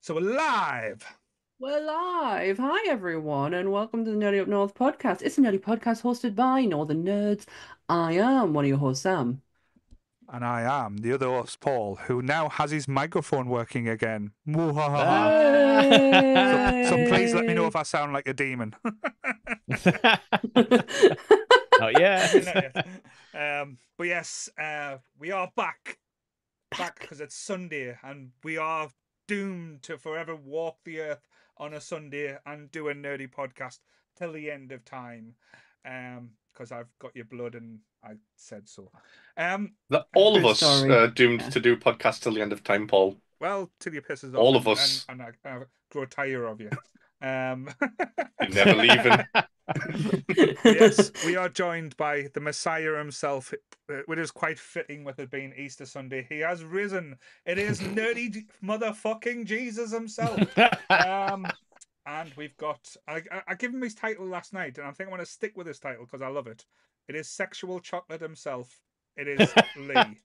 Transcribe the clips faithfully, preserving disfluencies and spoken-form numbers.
So we're live. We're live. Hi, everyone, and welcome to the Nerdy Up North podcast. It's a nerdy podcast hosted by Northern Nerds. I am one of your hosts, Sam. And I am the other host, Paul, who now has his microphone working again. Yay! So, so please let me know if I sound like a demon. Not yet. Not yet. Um, but yes, uh, we are back. Back because it's Sunday and we are doomed to forever walk the earth on a Sunday and do a nerdy podcast till the end of time. Um, because I've got your blood and I said so. Um, That all of Good us story. uh, doomed Yeah. to do podcasts till the end of time, Paul. well, till you pisses off. All of and- us. And, and I, I grow tired of you. Um, You're never leaving. yes, we are joined by the Messiah himself, uh, which is quite fitting with it being Easter Sunday. He has risen. It is nerdy J- motherfucking Jesus himself. Um, and we've got. I, I, I gave him his title last night, and I think I want to stick with this title because I love it. It is Sexual Chocolate himself. It is Lee.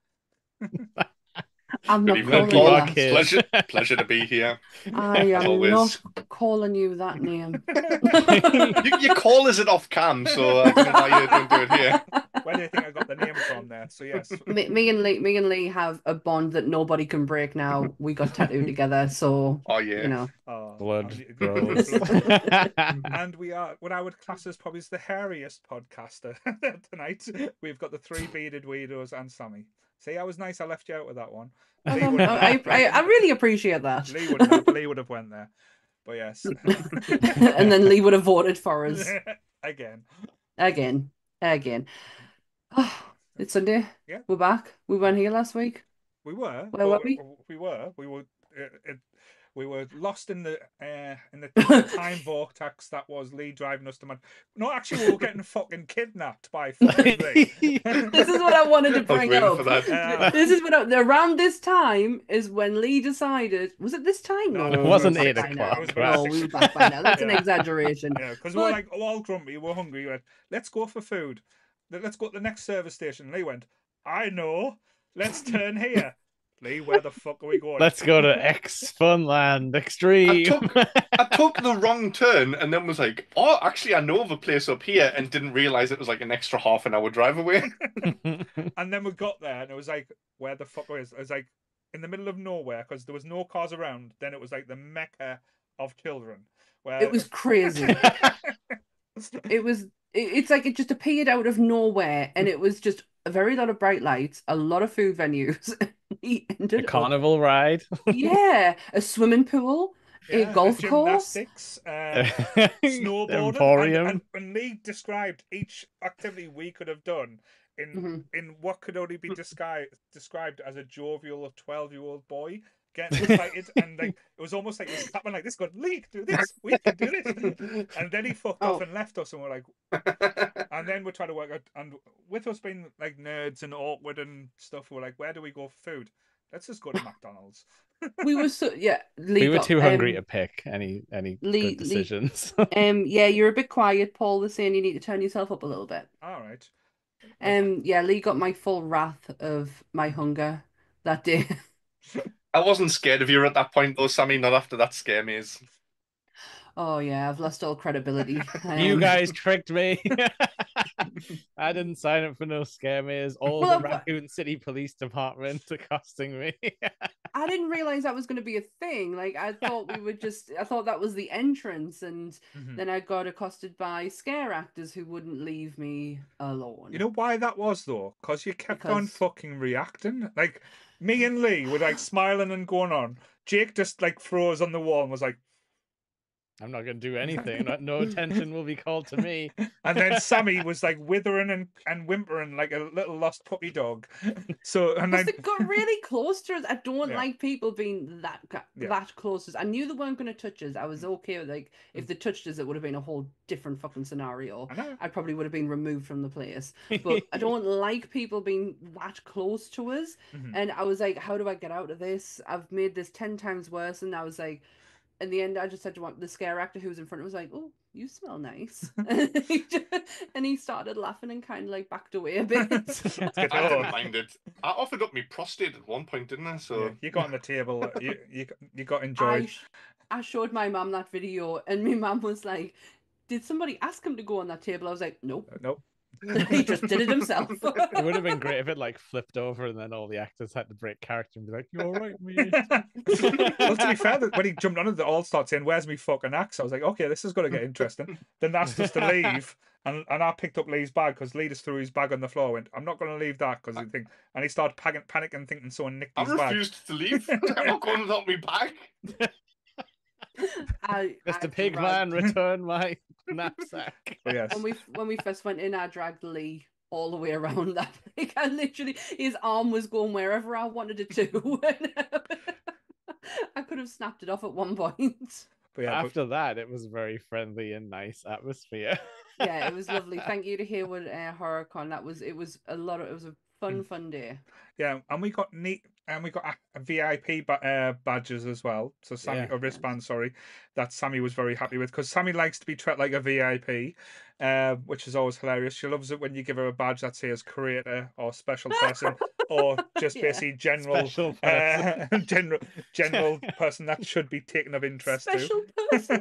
I'm Good not evening, calling Paul. you Fuck that. it. Pleasure, pleasure to be here. I As am always. not calling you that name. You, you call us it off cam, so I don't know why you don't do it here. Where do you think I got the name from there? So yes, me, me and Lee, me and Lee have a bond that nobody can break now. We got tattooed together, so Oh yeah. you know. oh, Blood and- grows. And we are what I would class as probably the hairiest podcaster tonight. We've got the three bearded weirdos and Sammy. See, I was nice. I left you out with that one. Lee Um, wouldn't I, have- I, I really appreciate that. Lee would have. Lee would have went there. But yes, And then Lee would have voted for us again. again, again. Oh, it's Sunday. Yeah. We're back. We weren't here last week. We were. Where were but we? We were. We were. Uh, it, we were lost in the uh, in the time vortex that was Lee driving us to man. No, actually, we were getting fucking kidnapped by fucking Lee. This is what I wanted to I was bring waiting up. for that. Uh, This is what I, around this time is when Lee decided. Was it this time? No, No, no, It we wasn't were eight back by now. o'clock, It was right? about No, six we were back by now. That's an Yeah. exaggeration. Yeah, because we were But- like all grumpy, we were hungry. We went, let's go for food. Let- Let's go to the next service station. Lee went, I know. Let's turn here. Lee, where the fuck are we going? Let's go to X Funland I Extreme. took I took the wrong turn and then was like, oh, actually, I know of a place up here, and didn't realize it was like an extra half an hour drive away. And then we got there, and it was like, where the fuck is? It was like in the middle of nowhere because there was no cars around. Then it was like the mecca of children. Where It was crazy. It was. it- It's like it just appeared out of nowhere, and it was just a very lot of bright lights, a lot of food venues. He A ended up, carnival ride. yeah, a swimming pool, a Yeah, golf course. gymnastics, uh, snowboarding, Emporium. and, and when Lee described each activity we could have done in Mhm. in what could only be described described as a jovial twelve year old boy getting excited, and like it was almost like he was clapping like this, going, "Lee, do this, we can do this," and then he fucked Oh. off and left us, and we're like, and then we're trying to work out, and with us being like nerds and awkward and stuff, we're like, where do we go for food? Let's just go to McDonald's. We were so yeah. Lee We were got, too hungry um, to pick any any Lee- Lee- good decisions. Um, yeah, you're a bit quiet, Paul. Was saying you need to turn yourself up a little bit. All right. Um, yeah, Lee got my full wrath of my hunger that day. I wasn't scared of you at that point, though, Sammy. Not after that scare maze. Oh yeah, I've lost all credibility. You Um, guys tricked me. I didn't sign up for no scare maze. All Well, the but- Raccoon City Police Department accosting me. I didn't realize that was going to be a thing. Like I thought we would just, I thought that was the entrance, and Mhm. then I got accosted by scare actors who wouldn't leave me alone. You know why that was though? Because you kept on Because- fucking reacting. Like me and Lee were like smiling and going on. Jake just like froze on the wall and was like, I'm not going to do anything. No- No attention will be called to me. and then Sammy was like withering and, and whimpering like a little lost puppy dog. So and Because like they got really close to us. I don't Yeah. like people being that ca- Yeah. that close to us. I knew they weren't going to touch us. I was okay with like if they touched us, it would have been a whole different fucking scenario. I know. I probably would have been removed from the place. But I don't like people being that close to us. Mhm. And I was like, how do I get out of this? I've made this ten times worse. And I was like, in the end, I just said to one, the scare actor who was in front, I was like, oh, you smell nice. and, he just, and he started laughing and kind of like backed away a bit. Good I didn't lord. mind it. I offered up my prostate at one point, didn't I? So Yeah, you got on the table. You you you got I, enjoyed. sh- I showed my mum that video, and my mum was like, "Did somebody ask him to go on that table?" I was like, "Nope, Nope. he just did it himself." It would have been great if it like flipped over and then all the actors had to break character and be like, "You all right, mate?" Well, to be fair, that when he jumped on it, they all started saying, "Where's me fucking axe?" I was like, "Okay, this is going to get interesting." Then asked us to leave, and, and I picked up Lee's bag because Lee just threw his bag on the floor. Went, "I'm not going to leave that because he think," and he started panicking, panicking, thinking someone nicked I his bag. refused to leave. I'm not going without me bag. I, Mister I Pigman, dragged- return my knapsack. But yes, when we when we first went in, I dragged Lee all the way around that. Like I literally, his arm was going wherever I wanted it to. I could have snapped it off at one point. but yeah, but, After that, it was a very friendly and nice atmosphere. Yeah, it was lovely. Thank you to Haywood uh, HorrorCon. That was it was a lot of it was a fun Mm. fun day. yeah, and we got neat, and we got a, a V I P ba- uh, badges as well. So Sammy, Yeah. or wristband, sorry, that Sammy was very happy with because Sammy likes to be treated like a V I P, uh, which is always hilarious. She loves it when you give her a badge that says creator or special person or just Yeah. basically general, Special uh, person. general, general person that should be taken of interest Special to. person.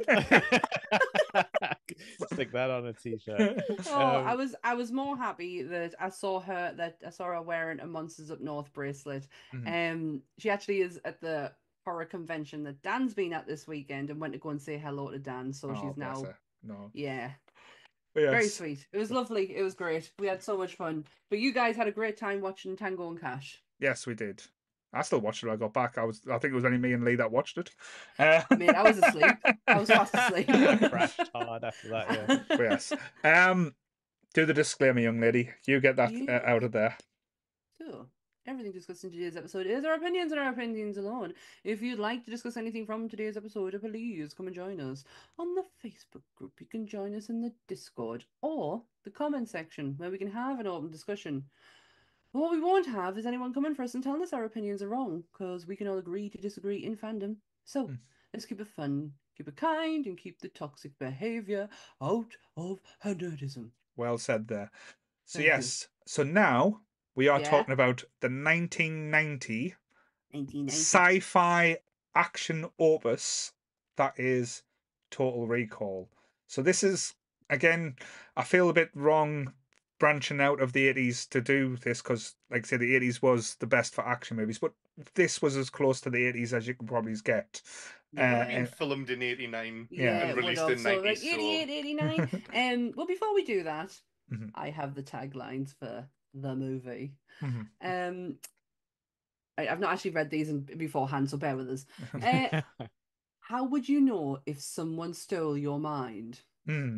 Stick that on a t-shirt. Oh, Um, I was I was more happy that I saw her that I saw her wearing a Monsters Up North bracelet. Mhm. Um, she actually is at the horror convention that Dan's been at this weekend and went to go and say hello to Dan. So Oh, she's bless now her. No. yeah, But yes. very sweet. It was lovely. It was great. We had so much fun. But you guys had a great time watching Tango and Cash. Yes, we did. I still watched it when I got back. I was, I think it was only me and Lee that watched it. Uh, Mate, I was asleep. I was fast asleep. crashed hard after that. Yeah. but yes. Um, do the disclaimer, young lady. You get that Yeah. uh, out of there. So, everything discussed in today's episode is our opinions and our opinions alone. If you'd like to discuss anything from today's episode, please come and join us on the Facebook group. You can join us in the Discord or the comment section where we can have an open discussion. What we won't have is anyone coming for us and telling us our opinions are wrong, because we can all agree to disagree in fandom. So, Hmm. let's keep it fun, keep it kind, and keep the toxic behavior out of her nerdism. Well said there. So Thank you. yes. So now we are Yeah. talking about the nineteen ninety nineteen ninety. sci-fi action opus that is Total Recall. So this is, again, I feel a bit wrong branching out of the eighties to do this because, like I said, the eighties was the best for action movies, but this was as close to the eighties as you can probably get. Yeah, Uh, I mean, and- filmed in eighty-nine Yeah. and it would released have. in So, ninety. like eighty-eight, eighty-nine. Um, well, before we do that, Mhm. I have the taglines for the movie. Mhm. Um, I, I've not actually read these in, beforehand, so bear with us. Uh, how would you know if someone stole your mind? Hmm.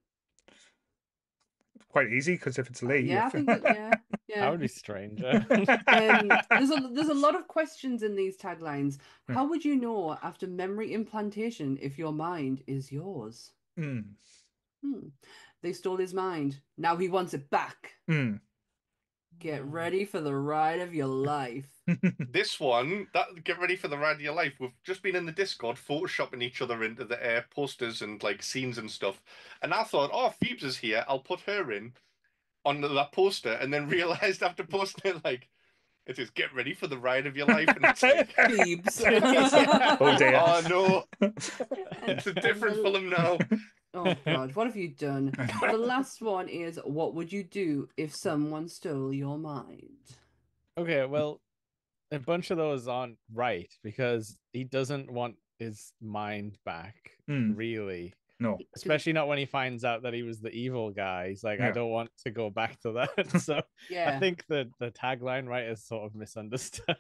Quite easy because if it's Uh, Lee, yeah, I if- think that, yeah, That yeah. would be stranger. Um, there's a there's a lot of questions in these taglines. Yeah. How would you know after memory implantation if your mind is yours? Hmm. Hmm. They stole his mind. Now he wants it back. Hmm. Get ready for the ride of your life. This one, that get ready for the ride of your life. We've just been in the Discord photoshopping each other into the air posters and like scenes and stuff. And I thought, oh, Phoebes is here. I'll put her in on that poster, and then realized after posting it, like, it says, "Get ready for the ride of your life," and it's like, Phoebes. Oh dear. oh no, And- it's a and different the- film now. Oh God, what have you done? The last one is, what would you do if someone stole your mind? Okay, well, a bunch of those aren't right because he doesn't want his mind back, Hmm. really. No. Especially not when he finds out that he was the evil guy. He's like, I Yeah. don't want to go back to that. So Yeah. I think the the tagline right is sort of misunderstood.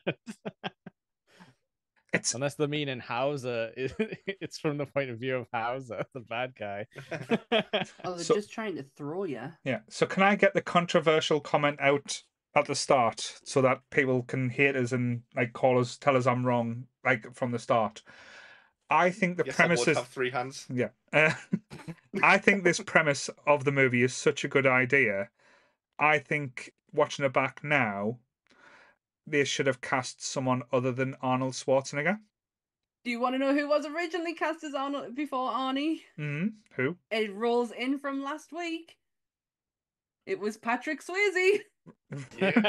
It's Unless the meaning Hauser, is- it's from the point of view of Hauser, the bad guy. Oh, they're So- just trying to throw you. yeah. So can I get the controversial comment out at the start so that people can hate us and like call us, tell us I'm wrong, like from the start? I think the Yes, I premise would is have three hands. yeah. Uh, I think this premise of the movie is such a good idea. I think watching it back now, they should have cast someone other than Arnold Schwarzenegger. Do you want to know who was originally cast as Arnold before Arnie? Mm-hmm. Who? It rolls in from last week. It was Patrick Swayze. Yeah.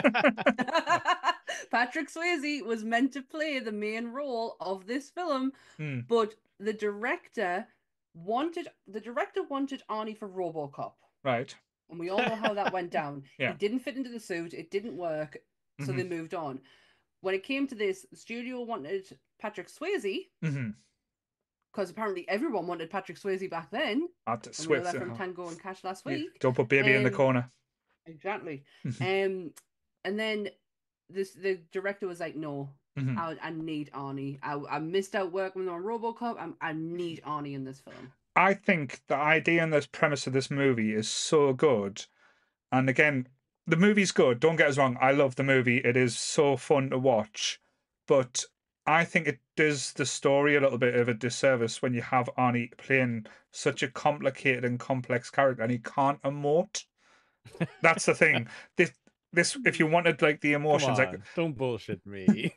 Patrick Swayze was meant to play the main role of this film, Mm. but the director wanted the director wanted Arnie for RoboCop, Right. and we all know how that went down. Yeah. He didn't fit into the suit. It didn't work, so Mhm. they moved on. When it came to this, the studio wanted Patrick Swayze Mm-hmm. because apparently everyone wanted Patrick Swayze back then. At And we know Swift. that from Tango and Cash last You week. don't put baby in the Um, corner. Exactly. Mhm. Um, and then this the director was like, "No, Mhm. I I need Arnie. I I missed out working on RoboCop. I'm, I need Arnie in this film." I think the idea and the premise of this movie is so good. And again, the movie's good. Don't get us wrong. I love the movie. It is so fun to watch. But I think it does the story a little bit of a disservice when you have Arnie playing such a complicated and complex character and he can't emote. That's the thing. This, this, if you wanted like the Come emotions, like on, don't bullshit me.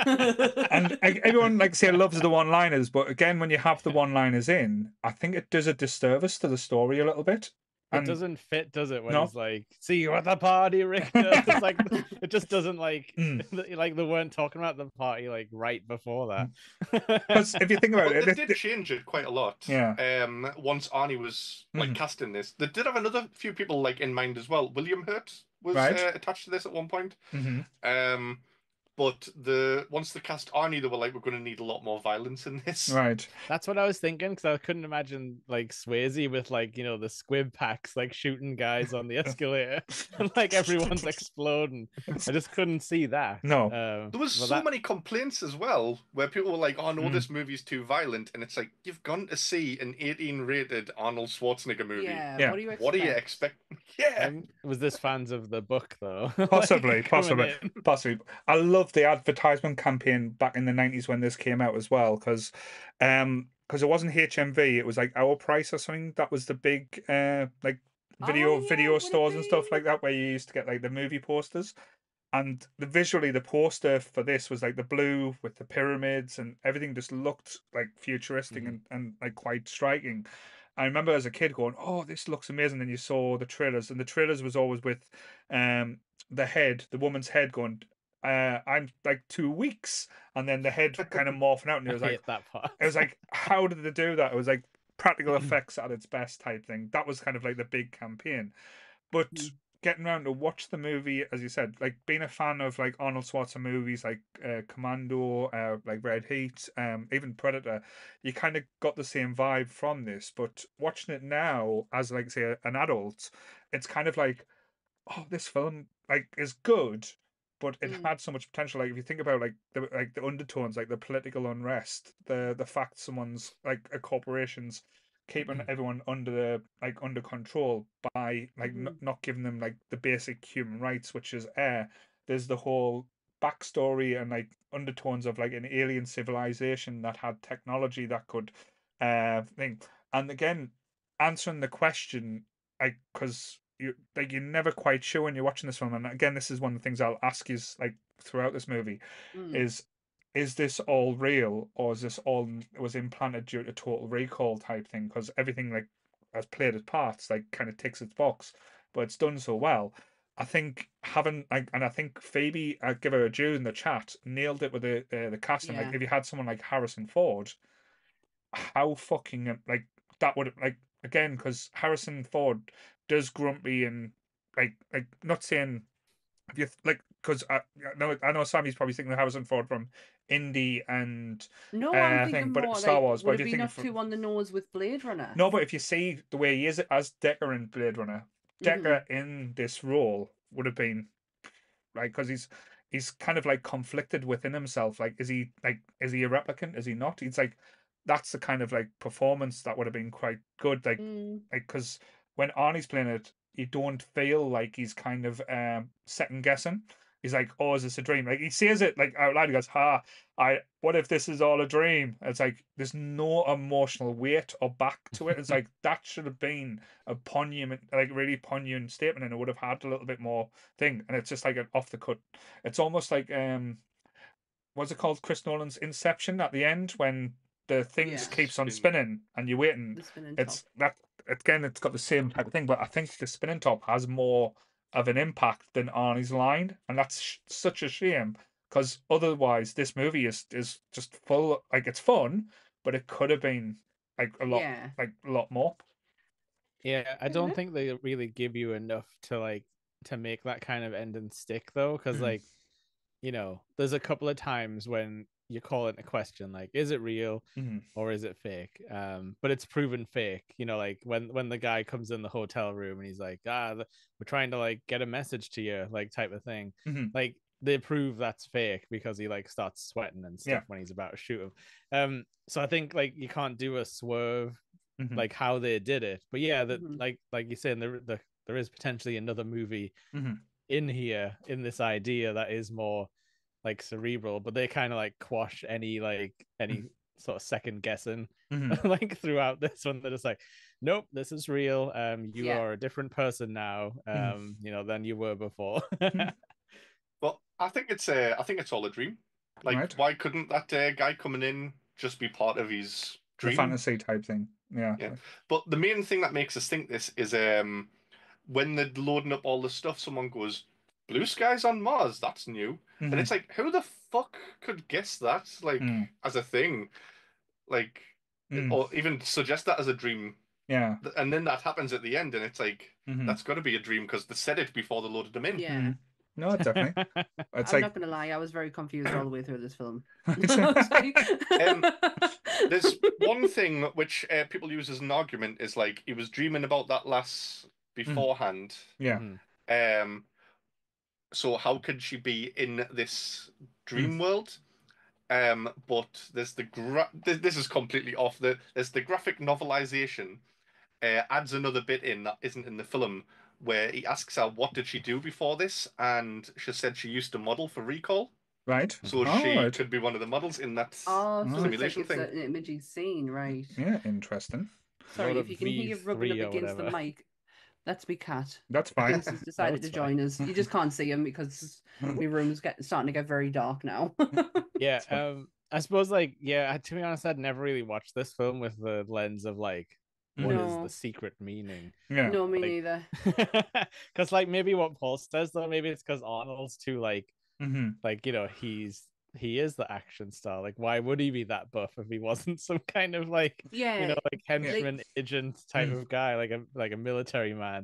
and e- everyone like say loves the one-liners, but again, when you have the one-liners in, I think it does a disservice to the story a little bit. It And doesn't fit, does it? When No. he's like, "See you at the party, Richter." It's like it just doesn't like Mm. like they weren't talking about the party like right before that. because if you think about Well, it, they it, did it- change it quite a lot. Yeah. Um, once Arnie was like Mhm. casting this, they did have another few people like in mind as well. William Hurt was Right. uh, attached to this at one point. Mhm. Um, but the once they cast Arnie, they were like, "We're going to need a lot more violence in this." right. That's what I was thinking because I couldn't imagine like Swayze with like you know the squib packs like shooting guys on the escalator and like everyone's exploding. I just couldn't see that. No. Uh, There was well, so that- many complaints as well, where people were like, "Oh no, Mm. this movie's too violent," and it's like you've gone to see an eighteen rated Arnold Schwarzenegger movie. Yeah, Yeah. what do you expect? What do you expect? Yeah. um, was this fans of the book though? Like, Possibly, coming possibly, in. possibly. I love the advertisement campaign back in the nineties when this came out as well, because um, because it wasn't H M V, it was like Our Price or something. That was the big uh like video Oh, yeah, video would it stores and stuff be? like that where you used to get like the movie posters. And the visually, the poster for this was like the blue with the pyramids and everything just looked like futuristic Mhm. and, and like quite striking. I remember as a kid going, "Oh, this looks amazing." Then you saw the trailers, and the trailers was always with um the head, the woman's head going, uh, "I'm like two weeks," and then the head kind of morphing out, and it was I like, hate that part. it was like, how did they do that? It was like practical effects at its best type thing. That was kind of like the big campaign. But Mm. getting around to watch the movie, as you said, like being a fan of like Arnold Schwarzenegger movies like uh, Commando, uh, like Red Heat, um, even Predator, you kind of got the same vibe from this. But watching it now as like say an adult, it's kind of like, oh, this film like is good, but it Mm. had so much potential. Like if you think about like the like the undertones, like the political unrest, the the fact someone's like a corporation's keeping everyone under the like under control by like n- Mhm. not giving them like the basic human rights, which is air. There's the whole backstory and like undertones of like an alien civilization that had technology that could uh thing. And again, answering the question, like because you like you're never quite sure when you're watching this film. And again, this is one of the things I'll ask is like throughout this movie Mm. is is this all real or is this all was implanted due to total recall type thing? Because everything like has played its parts, like kind of ticks its box, but it's done so well. I think having like, and I think Phoebe, I give her a due in the chat, nailed it with the uh, the casting. Like Yeah. if you had someone like Harrison Ford, how fucking um, like that would like again because Harrison Ford does grumpy and like like not saying if you like because I, I know I know Sammy's probably thinking of Harrison Ford from Indie and No, uh, I'm thing, thinking but more Star like, Wars. But would if it you be think not of too on the nose with Blade Runner? no, but if you see the way he is as Decker in Blade Runner, Decker Mhm. in this role would have been like because he's he's kind of like conflicted within himself. Like, is he like is he a replicant? Is he not? He's like that's the kind of like performance that would have been quite good. Like Mm. like because when Arnie's playing it, you don't feel like he's kind of um second guessing. He's like, "Oh, is this a dream?" Like he says it like out loud. He goes, "Ha, I. What if this is all a dream?" It's like there's no emotional weight or back to it. It's like that should have been a poignant, like really poignant statement, and it would have had a little bit more thing. And it's just like an off the cut. It's almost like um what's it called? Chris Nolan's Inception at the end when the things Yeah. keeps on Spin. spinning and you're waiting. The spinning It's top. that again. It's got the same type of thing, but I think the spinning top has more of an impact than Arnie's line, and that's sh- such a shame because otherwise this movie is is just full. Like it's fun, but it could have been like a lot, Yeah. like a lot more. Yeah, I don't think they really give you enough to like to make that kind of ending stick though, because Mhm. like, you know, there's a couple of times when you call it a question like, is it real Mhm. or is it fake? Um, but it's proven fake. You know, like when when the guy comes in the hotel room and he's like, ah, th- we're trying to like get a message to you, like type of thing. Mhm. Like they prove that's fake because he like starts sweating and stuff Yeah. when he's about to shoot him. Um, so I think like you can't do a swerve Mhm. like how they did it. But yeah, that Mhm. like like you're saying, there the, there is potentially another movie Mhm. in here in this idea that is more like cerebral, but they kind of like quash any like any sort of second guessing Mhm. like throughout this one. They're just like, nope, this is real. Um, you Yeah. are a different person now. Mhm. Um, you know, than you were before. Well, I think it's uh, I think it's all a dream. Like, Right. why couldn't that uh, guy coming in just be part of his The dream? fantasy type thing. Yeah. Yeah. But the main thing that makes us think this is um when they're loading up all the stuff, someone goes, "Blue skies on Mars, that's new." And Mhm. it's like, who the fuck could guess that, like, Mm. as a thing? Like, Mm. or even suggest that as a dream. Yeah. Th- And then that happens at the end, and it's like, Mhm. that's got to be a dream because they said it before they loaded them in. Yeah. Mhm. No, definitely. It's I'm like not gonna lie, I was very confused all the way through this film. It's- I was like- Um, There's one thing which uh, people use as an argument is like he was dreaming about that lass beforehand. yeah. Mhm. Um, so how could she be in this dream world? Um, but there's the gra- this, this is completely off. The there's the graphic novelization uh, adds another bit in that isn't in the film where he asks her what did she do before this, and she said she used to model for Recall, Right. so All she right. could be one of the models in that Oh, so it's like simulation it's thing. an imaging scene, right? Yeah. Interesting. Sorry, Load if up you can hear rubbing up V three or against the whatever. mic, that's me cat. That's fine. Prince has decided it's to join us. You just can't see him because my room's get, starting to get very dark now. Yeah, That's fine. um, I suppose like yeah, to be honest, I'd never really watched this film with the lens of like, what is No. the secret meaning? Yeah. No, me Like- neither. Because like maybe what Paul says though, maybe it's because Arnold's too like Mm-hmm. like you know he's he is the action star. Like why would he be that buff if he wasn't some kind of like Yeah, you know like henchman agent type Mm. of guy, like a like a military man?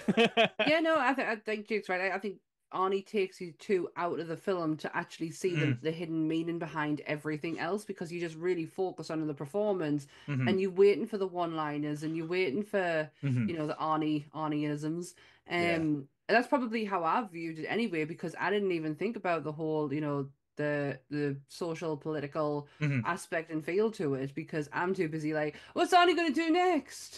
yeah, no, I think I think Jake's right. I, I think Arnie takes you two out of the film to actually see the, Mm. the hidden meaning behind everything else because you just really focus on the performance Mm-hmm. and you're waiting for the one-liners and you're waiting for Mm-hmm. you know the Arnie Arnieisms. Um, Yeah. and that's probably how I viewed it anyway because I didn't even think about the whole you know the the social political Mm-hmm. aspect and feel to it because I'm too busy like what's Arnie gonna do next?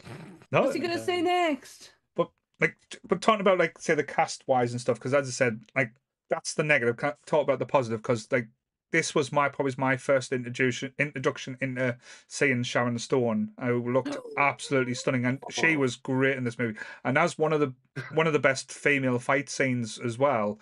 No, What's he gonna say Um, next? but like, t- but talking about like say the cast wise and stuff, because as I said, like that's the negative. Can't talk about the positive because like this was my probably my first introduction introduction into seeing Sharon Stone, who looked absolutely stunning, and she was great in this movie. And as one of the one of the best female fight scenes as well.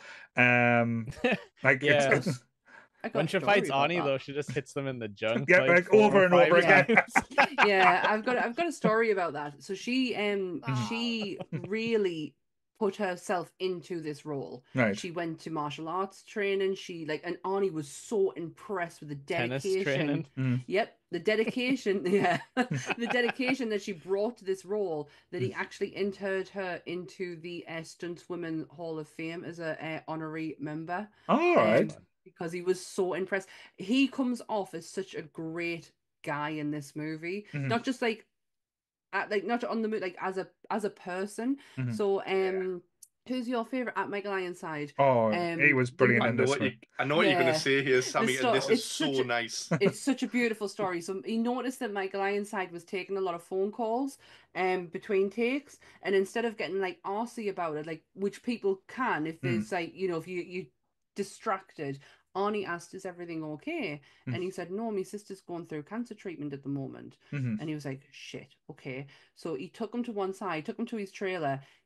Um, like Yeah. it's, it's I got When a she story fights about Arnie that. though, she just hits them in the junk yeah, like, like four over or and five over again. times. Yeah, I've got I've got a story about that. So she um Mhm. she really put herself into this role. Right. She went to martial arts training. She like and Arnie was so impressed with the Tennis dedication. training. Mm. Yep, the dedication. Yeah, the dedication that she brought to this role that he actually entered her into the uh, Stuntswomen Hall of Fame as a uh, honorary member. All um, right. because he was so impressed. He comes off as such a great guy in this movie, Mhm. not just like, at, like not on the mo- like as a as a person. Mhm. So, um, who's your favorite at Michael Ironside? Oh, Um, he was the brilliant mo- I in know this what you one. I know what you're gonna Yeah. say here, Sammy, sto- and this it's is such so a- nice. It's such a beautiful story. So he noticed that Michael Ironside was taking a lot of phone calls um between takes, and instead of getting like arsy about it, like which people can if Mm. there's like you know if you you distracted. Arnie asked, "Is everything okay?" Mm. And he said, "No, my sister's going through cancer treatment at the moment." Mhm. And he was like, "Shit, okay." So he took him to one side, took him to his trailer,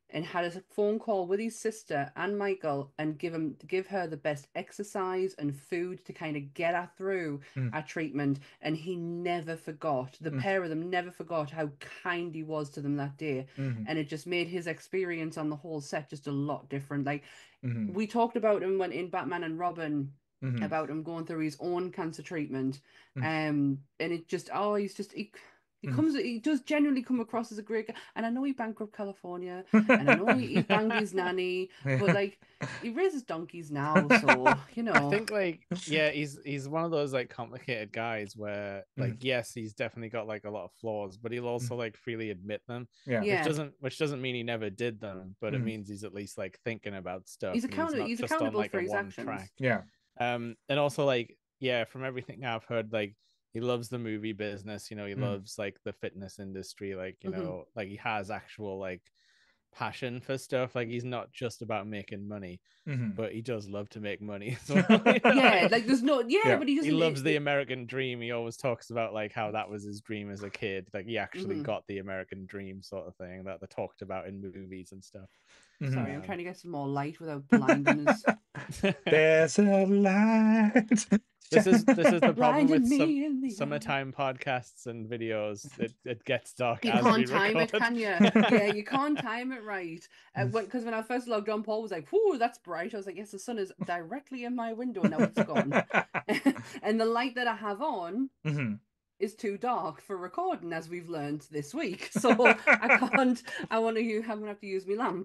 and had a phone call with his sister and Michael and give him give her the best exercise and food to kind of get her through Mm. our treatment. And he never forgot. The Mm. pair of them never forgot how kind he was to them that day. Mhm. And it just made his experience on the whole set just a lot different. Like Mhm. we talked about him when in Batman and Robin Mhm. about him going through his own cancer treatment. Mm. Um, and it just oh, he's just he, he Mm. comes he does genuinely come across as a great guy. And I know he bankrupt California, and I know he, he banged his nanny, but like he raises donkeys now, so you know. I think like yeah, he's he's one of those like complicated guys where like Mm. yes, he's definitely got like a lot of flaws, but he'll also like freely admit them. Yeah. Yeah. Which doesn't which doesn't mean he never did them, but it Mm. means he's at least like thinking about stuff. He's and account- not he's just on accountable like for a his one actions. track. Yeah. Um, and also like yeah, from everything I've heard, like he loves the movie business. You know, he Mm. loves like the fitness industry. Like you Mhm. know, like he has actual like passion for stuff. Like he's not just about making money, Mhm. but he does love to make money as well. you know, Yeah, like there's no yeah, Yeah. but he he doesn't. loves it- the American dream. He always talks about like how that was his dream as a kid. Like he actually Mhm. got the American dream sort of thing that they talked about in movies and stuff. Mhm. Sorry, I'm Um, trying to get some more light without blinding us. There's a light. This is this is the problem Blinding with some me in the eye. summertime podcasts and videos. It it gets dark You as we can't time it, record. can you? Yeah, you can't time it right. Because when I first logged on, Paul was like, "Whoa, that's bright." I was like, "Yes, the sun is directly in my window now. It's gone." And the light that I have on Mhm. is too dark for recording, as we've learned this week. So I can't. I want to. I'm gonna have to use my lamp.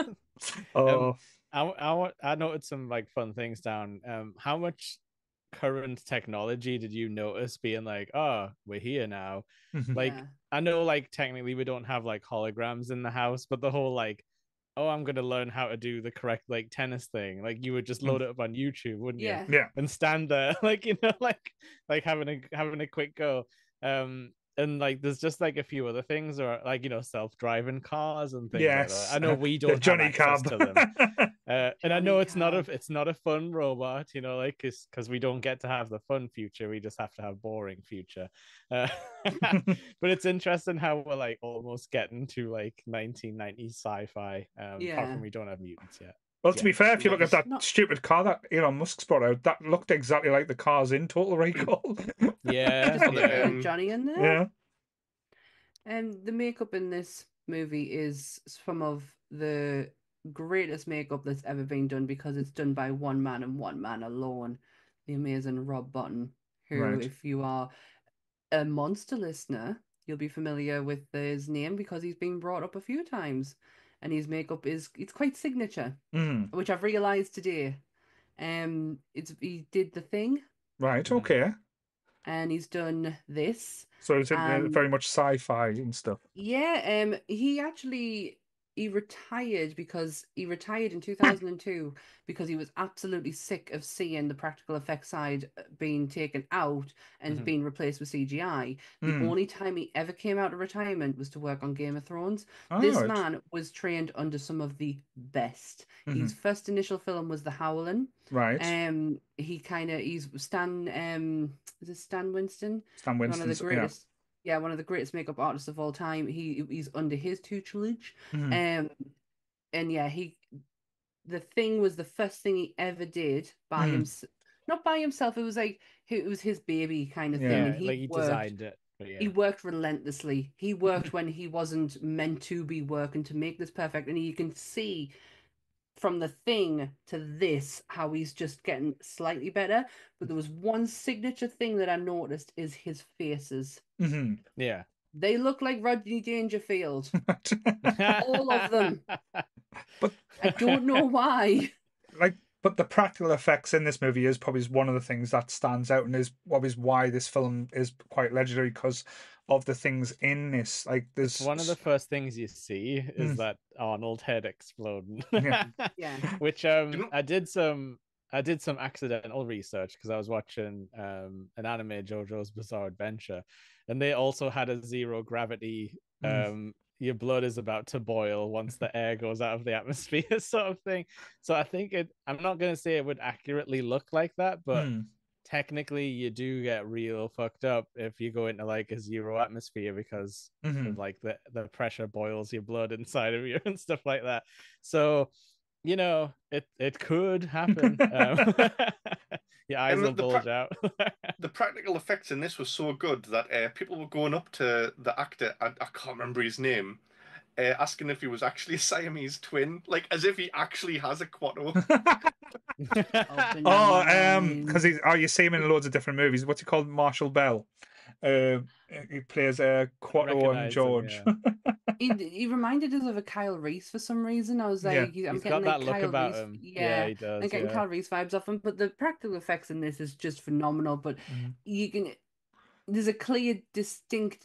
Oh. I, I, wa- I noted some like fun things down. Um, how much current technology did you notice being like, oh, we're here now? Mhm. Like, Yeah. I know like technically we don't have like holograms in the house, but the whole like, oh, I'm gonna learn how to do the correct like tennis thing. Like you would just load it up on YouTube, wouldn't you? Yeah. Yeah. And stand there, like you know, like like having a having a quick go. Um, and like there's just like a few other things, or like you know, self-driving cars and things like Yes. that. I know we The don't have Johnny access Cab. to them. Uh, and I know Johnny it's not a Cab. it's not a fun robot, you know, like because we don't get to have the fun future, we just have to have boring future. Uh, but it's interesting how we're like almost getting to like nineteen nineties sci-fi. Um, apart Yeah. from we don't have mutants yet. Well, to Yeah. be fair, if you look at that Not- stupid car that Elon Musk's brought out, that looked exactly like the cars in Total Recall. Yeah, Just put yeah. Um, Johnny in there. Yeah. And the makeup in this movie is some of the greatest makeup that's ever been done because it's done by one man and one man alone, the amazing Rob Botton, who, Right. if you are a Monster listener, you'll be familiar with his name because he's been brought up a few times, and his makeup is it's quite signature, Mm. which I've realized today. Um, it's he did The Thing, Right. Mhm. Okay. and he's done this. So it's uh, And- very much sci-fi and stuff. Yeah, um, he actually he retired because he retired in two thousand two because he was absolutely sick of seeing the practical effects side uh, being taken out and Mhm. being replaced with C G I. The Mm. only time he ever came out of retirement was to work on Game of Thrones. Oh, This right. man was trained under some of the best. Mhm. His first initial film was The Howling. Right. Um, he kind of he's Stan. Um, is it Stan Winston? Stan One of Winston's. the greatest, yeah. one of the greatest makeup artists of all time. He he's under his tutelage. Yeah. Mhm. Um, and yeah, he the thing was the first thing he ever did by Mm. himself, not by himself. It was like it was his baby kind of thing, Yeah, and he like he worked. designed it. But yeah. He worked relentlessly. He worked when he wasn't meant to be working to make this perfect, and you can see from The Thing to this how he's just getting slightly better. But there was one signature thing that I noticed is his faces. Mhm. Yeah. They look like Rodney Dangerfield. Mm-hmm. All of them. But I don't know why. like, but the practical effects in this movie is probably one of the things that stands out and is probably why this film is quite legendary because of the things in this. Like, there's One of the first things you see is Mm. that Arnold head exploding. Yeah. Yeah. Which um You know- I did some I did some accidental research because I was watching um an anime, JoJo's Bizarre Adventure, and they also had a zero gravity Mm. um your blood is about to boil once the air goes out of the atmosphere sort of thing. So I think it I'm not gonna say it would accurately look like that, but Mm. technically you do get real fucked up if you go into like a zero atmosphere because Mhm. of, like the the pressure boils your blood inside of you and stuff like that. So you know it it could happen. um, your eyes And will the bulge pra- out. The practical effects in this were so good that uh, people were going up to the actor, I, I can't remember his name, uh, asking if he was actually a Siamese twin, like as if he actually has a Quato. Open your Oh, um, mind. because he's oh, you see him in loads of different movies. What's he called? Marshall Bell. Uh, he plays uh, Quato and Recognize him, George. yeah. He, he reminded us of a Kyle Reese for some reason. I was Yeah. like, I'm He's getting got like that look Kyle about Reese. him. Yeah, Yeah, he does. I'm getting yeah. Kyle Reese vibes off him. But the practical effects in this is just phenomenal. But Mhm. you can, there's a clear, distinct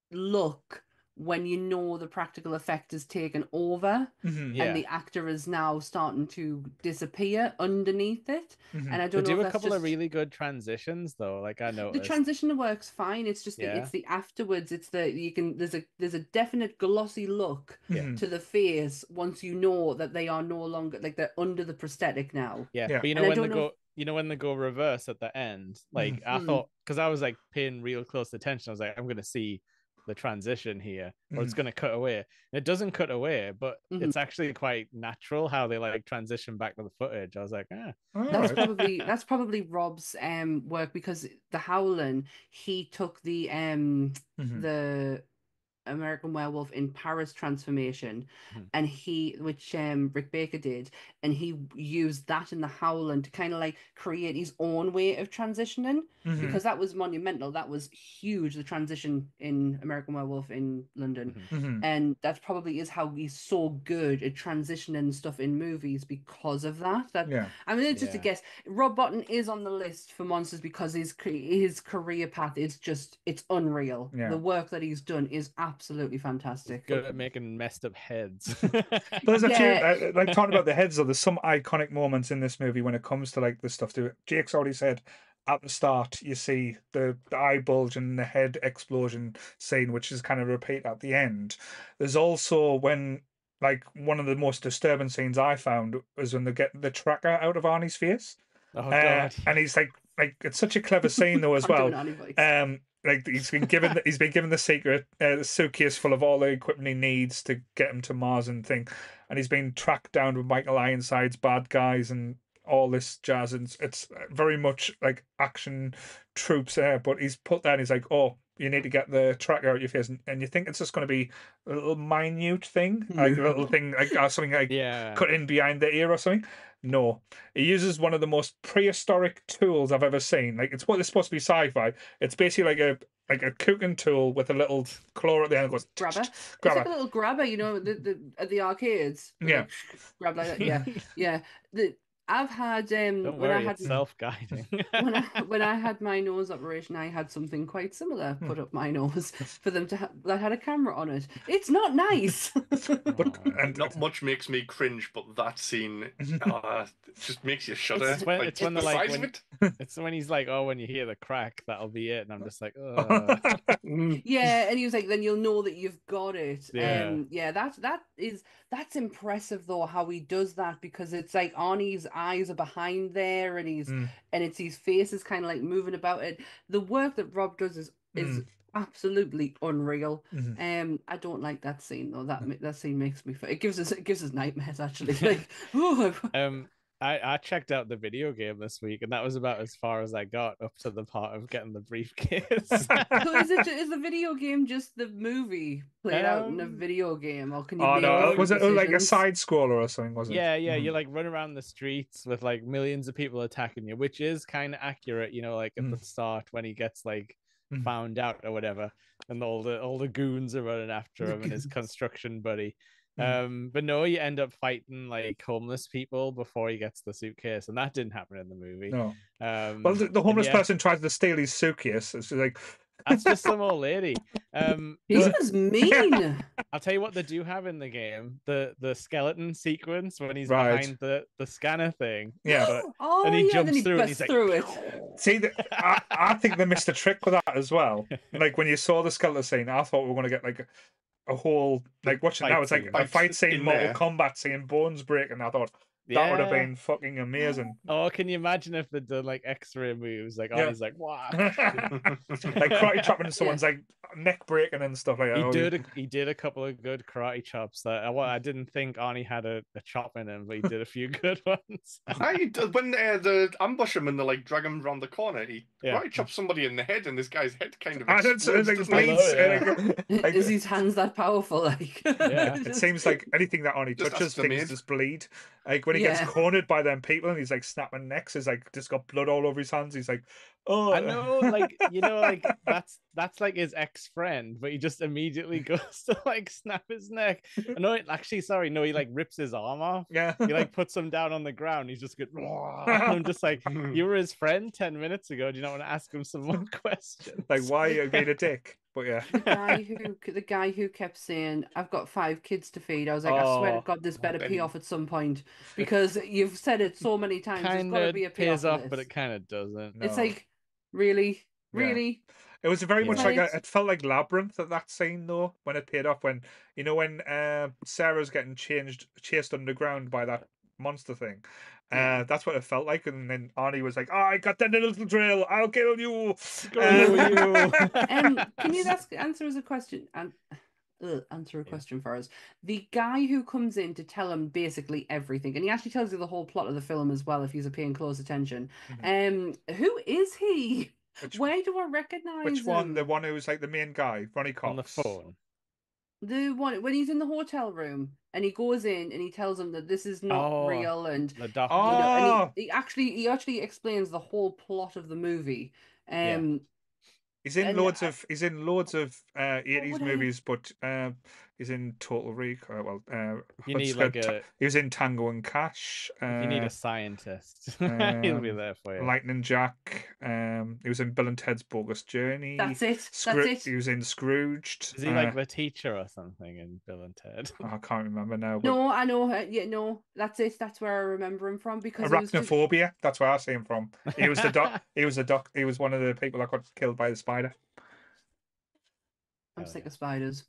look when you know the practical effect is taken over Mhm. Yeah. and the actor is now starting to disappear underneath it. Mhm. And I They don't know do if a that's couple just of really good transitions though. Like I the noticed. transition works fine. It's just the Yeah. it's the afterwards. It's the you can there's a there's a definite glossy look Yeah. Mhm. to the face once you know that they are no longer like they're under the prosthetic now. Yeah. Yeah. But you And know I when they don't know go if- you know when they go reverse at the end, like I Mhm. thought because I was like paying real close attention. I was like, I'm gonna see the transition here, or it's Mhm. gonna cut away. And it doesn't cut away, but Mhm. it's actually quite natural how they like transition back to the footage. I was like, ah, All That's right. probably that's probably Rob's um work because the Howlin' he took the um Mhm. the American Werewolf in Paris transformation, Mhm. and he, which um Rick Baker did, and he used that in the Howland to kind of like create his own way of transitioning Mhm. because that was monumental. That was huge. The transition in American Werewolf in London, Mhm. Mhm. and that probably is how he's so good at transitioning stuff in movies because of that. That Yeah. I mean, it's just a Yeah. guess. Rob Bottin is on the list for monsters because his cre- his career path is just it's unreal. Yeah. The work that he's done is absolutely fantastic. good at making messed up heads. But there's a Yeah. few, uh, like talking about the heads, though, there's some iconic moments in this movie when it comes to like the stuff. To Jake's already said at the start, you see the, the eye bulge and the head explosion scene, which is kind of repeat at the end. There's also when, like, one of the most disturbing scenes I found was when they get the tracker out of Arnie's face. Oh Uh, god. and he's like, like it's such a clever scene though as Can't do well. an Arnie voice. Um, like he's been given, the, he's been given the secret uh, the suitcase full of all the equipment he needs to get him to Mars and thing, and he's been tracked down with Michael Ironside's bad guys and all this jazz. And it's, it's very much like action troops there, but he's put there and he's like, oh, you need to get the tracker out your face, and, and you think it's just going to be a little minute thing, like a little thing, like or something like Yeah. cut in behind the ear or something. No, he uses one of the most prehistoric tools I've ever seen. Like it's what it's supposed to be sci-fi. It's basically like a like a cooking tool with a little claw at the end. That goes Grabber. It's grabber. like a little grabber, you know, the, the at the arcades. They Yeah. like, grab like that. Yeah, yeah. The, I've had um Don't when I worry, had it's self-guiding. when I when I had my nose operation, I had something quite similar put up my nose for them to ha- that had a camera on it. It's not nice. But Oh. and Not much makes me cringe, but that scene uh, just makes you shudder. It's when- Like, it's when the they're like, size when- of it. It's when he's like, oh, when you hear the crack, that'll be it. And I'm just like, oh. Mm. Yeah, and he was like, then you'll know that you've got it. Yeah. Um, yeah, that that is that's impressive though how he does that because it's like Arnie's eyes are behind there and he's Mm. and it's his face is kind of like moving about it. The work that Rob does is is absolutely unreal. Mhm. Um, I don't like that scene though. That ma- that scene makes me. f- It gives us it gives us nightmares actually. Like, oh, Um, I, I checked out the video game this week, and that was about as far as I got up to the part of getting the briefcase. so is it ju- is the video game just the movie played out in a Um, video game, or can you oh make no, different was it like a decisions? side scroller or something? Was it? yeah, yeah, Mhm. you like run around the streets with like millions of people attacking you, which is kind of accurate, you know, like at the start when he gets like Mhm. found out or whatever, and all the all the goons are running after The him and his goons. construction buddy. Mhm. Um, but no, you end up fighting like homeless people before he gets the suitcase, and that didn't happen in the movie. No. Um, Well, the, the and homeless yeah, person tries to steal his suitcase. It's like, that's just some old lady. Um, He but was mean. I'll tell you what they do have in the game: the the skeleton sequence when he's Right. behind the the scanner thing. yeah. But Oh and he yeah, jumps then he through it and busts he's like, through it. See, the, I, I think they missed a trick with that as well. Like when you saw the skeleton scene, I thought we were going to get like a, a whole like watching Fight now. It's like scene. a Fight fight scene, in Mortal there. Kombat scene, bones breaking. I thought That would have Yeah. been fucking amazing. Oh, can you imagine if they'd done like X-ray moves? Like, Yeah. oh, he's like, wow. Like karate chopping someone's like neck breaking and stuff like that. He Oh, did. A, he did a couple of good karate chops. That I, well, I didn't think Arnie had a, a chop in him, but he did a few good ones. I, when uh, the ambush him and they like drag him around the corner, he Yeah. right chops somebody in the head, and this guy's head kind of And it's, explodes. it's like doesn't it? bleeds. I know, uh, like- Is his hands that powerful? Like, Yeah. It seems like anything that Arnie Just touches, ask the things maid. just bleed. Like when he Yeah. gets cornered by them people and he's like snapping necks, he's like just got blood all over his hands. He's like, oh, I know, like you know, like that's that's like his ex friend, but he just immediately goes to like snap his neck. No, actually, sorry, no, he like rips his arm off. yeah. He like puts him down on the ground. He's just good. I'm just like, you were his friend ten minutes ago. Do you not want to ask him some more questions? Like why are you being a dick? But yeah, the guy who the guy who kept saying, "I've got five kids to feed." I was like, I swear to Oh, God, this better pay Benny. off at some point because you've said it so many times. There's kind got to of be a payoff. pays for off, this. but it kind of doesn't. It's No. like, really, Yeah. really. it was very much Yeah. like a, Right. it felt like Labyrinth at that scene though when it paid off. When you know when uh, Sarah's getting changed chased underground by that monster thing. Uh, Yeah. that's what it felt like, and then Arnie was like, "Oh, I got that little drill. I'll kill you." Screw Uh, you. Um, can you ask answer us a question and uh, answer a Yeah. question for us? The guy who comes in to tell him basically everything, and he actually tells you the whole plot of the film as well if you're paying close attention. Um, who is he? Which, Where do I recognize which one? The him? one who was like the main guy, Ronnie Cox. On the phone. The one when he's in the hotel room and he goes in and he tells him that this is not Oh, real and The doctor. you know, Oh, and he, he actually he actually explains the whole plot of the movie. Yeah. Um, he's in and loads I- of he's in loads of uh, eighties would I- movies, but uh, he's in Total Recall. Well, uh, You what's need it like called? a. He was in Tango and Cash. Uh, If you need a scientist, he'll be um, there for you. Lightning Jack. Um, he was in Bill and Ted's Bogus Journey. that's it. Scroo- That's He it. was in Scrooged. Is he Uh, like the teacher or something in Bill and Ted? I can't remember now. But No, I know. uh, Yeah, no, that's it. That's where I remember him from because it was just, Arachnophobia. That's where I see him from. He was the doc. He was the doc. He was one of the people that got killed by the spider. I'm Hell sick yeah. of spiders.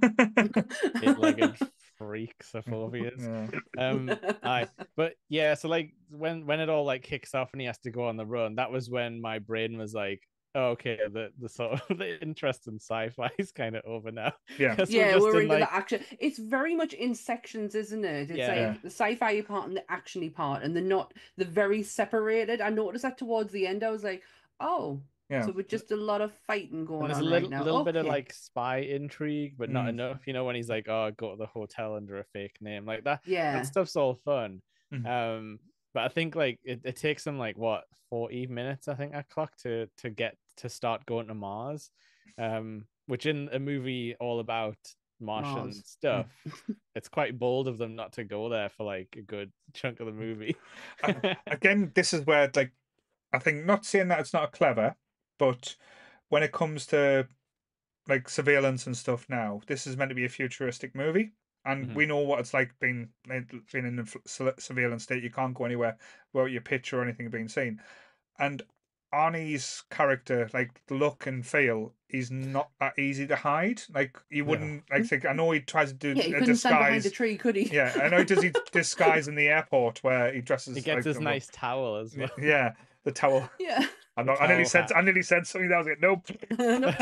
Eight-legged freaks of phobias. Yeah. Um, aye, but yeah. So like when when it all like kicks off and he has to go on the run, that was when my brain was like, oh, okay, the the sort of the interest in sci-fi is kind of over now. Yeah. 'Cause Yeah, just we're in, into like, the action. It's very much in sections, isn't it? It's Yeah. like the sci-fi part and the actiony part, and they're not they're very separated. I noticed that towards the end. I was like, oh, Yeah. so with just a lot of fighting And going there's on a little, right now. little bit of Okay. like spy intrigue, but not Mm. enough. You know, when he's like, "Oh, go to the hotel under a fake name," like that. yeah, That stuff's all fun. Mhm. Um, but I think like it, it takes him like what forty minutes, I think, I clock to to get to start going to Mars. Um, which in a movie all about Martian Mars. stuff, it's quite bold of them not to go there for like a good chunk of the movie. Again, this is where like I think not saying that it's not clever, but when it comes to like surveillance and stuff now, this is meant to be a futuristic movie, and Mhm. we know what it's like being being in a f- sur- surveillance state. You can't go anywhere without your picture or anything being seen. And Arnie's character, like the look and feel, is not that easy to hide. Like you wouldn't like think. I know he tries to do yeah. He a couldn't stand behind disguise. a tree, could he? Yeah, I know he does his disguise in the airport where he dresses. He gets like his the- nice towel as well. Yeah, the towel. Yeah. I'm not. I nearly towel said. hat. I nearly said something that I was like, nope. nope.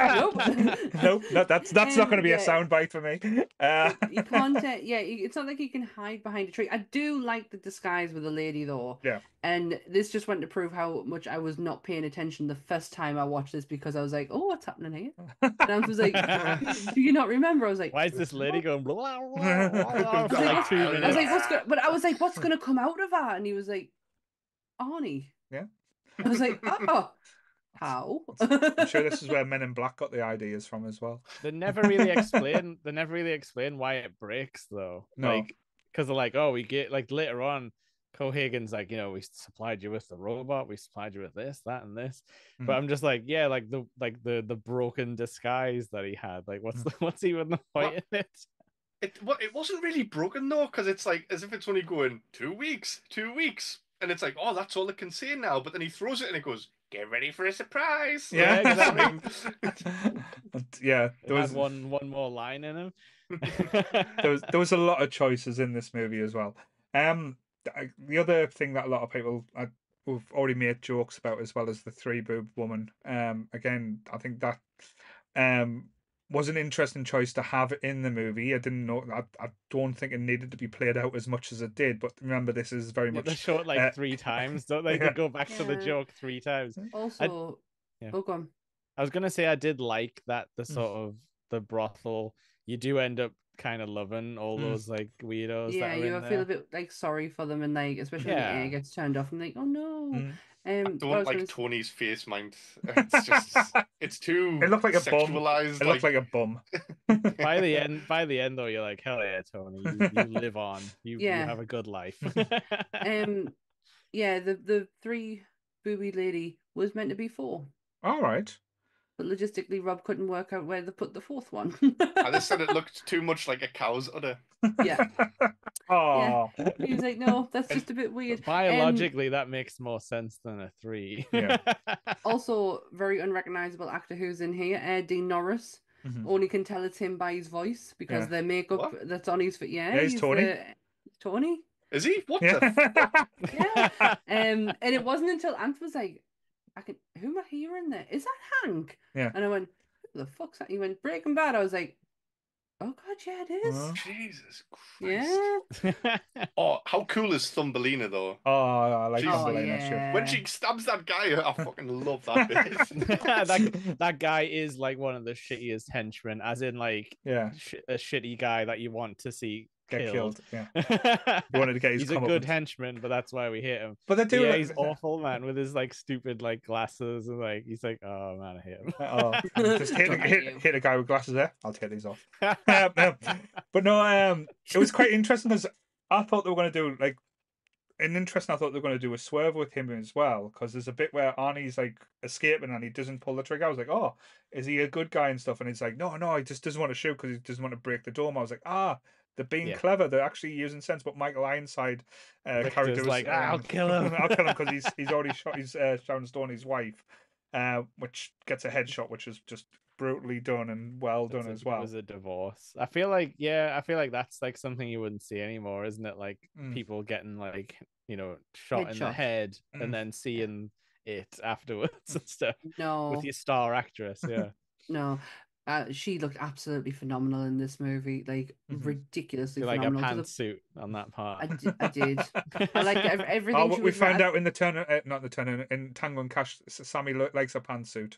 Nope. nope. No, that's that's not Um, going to be a yeah. sound bite for me. Uh, You can't. Uh, yeah, you- it's not like you can hide behind a tree. I do like the disguise with the lady though. Yeah. And this just went to prove how much I was not paying attention the first time I watched this because I was like, "Oh, what's happening here?" And I was like, "Do you not remember?" I was like, Why is this lady going blah, blah, blah, I blah, was for like, like two I was minutes? like, "What's going?" But I was like, "What's going to come out of her?" And he was like, "Arnie." Yeah. I was like, "Oh, how?" I'm sure this is where Men in Black got the ideas from as well. They never really explain. They never really explain why it breaks though. No. Like, because they're like, oh, we get like later on, Cohagen's like, you know, we supplied you with the robot, we supplied you with this, that, and this. But Mm. I'm just like, yeah, like the like the the broken disguise that he had. Like, what's Mm. the, what's even the point What? in it? It what it wasn't really broken though, because it's like as if it's only going two weeks, two weeks, and it's like, oh, that's all it can say now. But then he throws it and it goes, "Get ready for a surprise." Yeah, Yeah, exactly. And, yeah, It there was had one one more line in him. there was there was a lot of choices in this movie as well. Um, I- the other thing that a lot of people uh, we've already made jokes about, as well as the three boob woman. Um, again, I think that um was an interesting choice to have in the movie. I didn't know. I, I don't think it needed to be played out as much as it did. But remember, this is very Yeah, much they show it like uh, three times, don't they? yeah. They go back to the Yeah. joke three times. Also, yeah. oh, go on. I was gonna say I did like that the Mm. sort of the brothel. You do end up kind of loving all Mm. those like weirdos Yeah, that are you in feel there. a bit like sorry for them, and like especially when the Yeah. air gets turned off, and like, oh no. Mm. Um, what I Don't was like gonna s- Tony's face, mind. It's just, it's too It looked like a bum. sexualized. It looked like a bum. By the end, by the end though, you're like, hell yeah, Tony, you, you live on. You you Yeah. have a good life. um, yeah, the the three booby lady was meant to be four, All right. but logistically, Rob couldn't work out where to put the fourth one. And they said it looked too much like a cow's udder. Yeah. Oh. He was like, no, that's And just a bit weird. Um, Biologically, that makes more sense than a three. Yeah. also, very unrecognizable actor who's in here, uh, Dean Norris. Mhm. Only can tell it's him by his voice because Yeah. the makeup What? that's on his face. Yeah, Yeah, he's Tony. the- Tony. Is he? What the fuck? Yeah. Um, and it wasn't until Ant was like, I can, who am I hearing there? Is that Hank? Yeah. And I went, who the fuck's that? He went, Breaking Bad. I was like, oh god, yeah, it is. Uh, Jesus Christ. Yeah. Oh, how cool is Thumbelina though? Oh, I like She's- Oh, Thumbelina shit. yeah. When she stabs that guy, I fucking love that bit. that that guy is like one of the shittiest henchmen, as in like Yeah. sh- a shitty guy that you want to see Get killed. killed. Yeah. You wanted to get his He's a good comeuppance. henchman, but that's why we hate him. But they But do. yeah, like- he's awful, man, with his like stupid like glasses and like he's like, oh man, I hate him. Oh, just hit, Don't a- like hit, you. hit a guy with glasses there. I'll take these off. Um, um, but no, um, it was quite interesting because I thought they were going to do like an interesting. I thought they were going to do a swerve with him as well, because there's a bit where Arnie's like escaping and he doesn't pull the trigger. I was like, oh, is he a good guy and stuff? And he's like, no, no, he just doesn't want to shoot because he doesn't want to break the dome. I was like, ah. They're being Yeah. clever. They're actually using sense. But Michael Ironside uh, Victor's character was like, "Ah, I'll um, kill him." I'll kill him because he's he's already shot his uh, Sharon Stone, his wife, uh, which gets a headshot, which is just brutally done and well done It's a- as well. It was a divorce. I feel like, yeah, I feel like that's like something you wouldn't see anymore, isn't it? Like Mm. people getting like, you know, shot in the Headshot. head Mm. and then seeing it afterwards and stuff No, with your star actress. Yeah. no. Uh, she looked absolutely phenomenal in this movie, like Mhm. ridiculously You like a phenomenal. to the- pantsuit on that part. I did. I did. I like ev- everything. Oh, she what we was found ra- out in the turn, uh, not the turn, in Tango and Cash, Sammy lo- likes a pantsuit.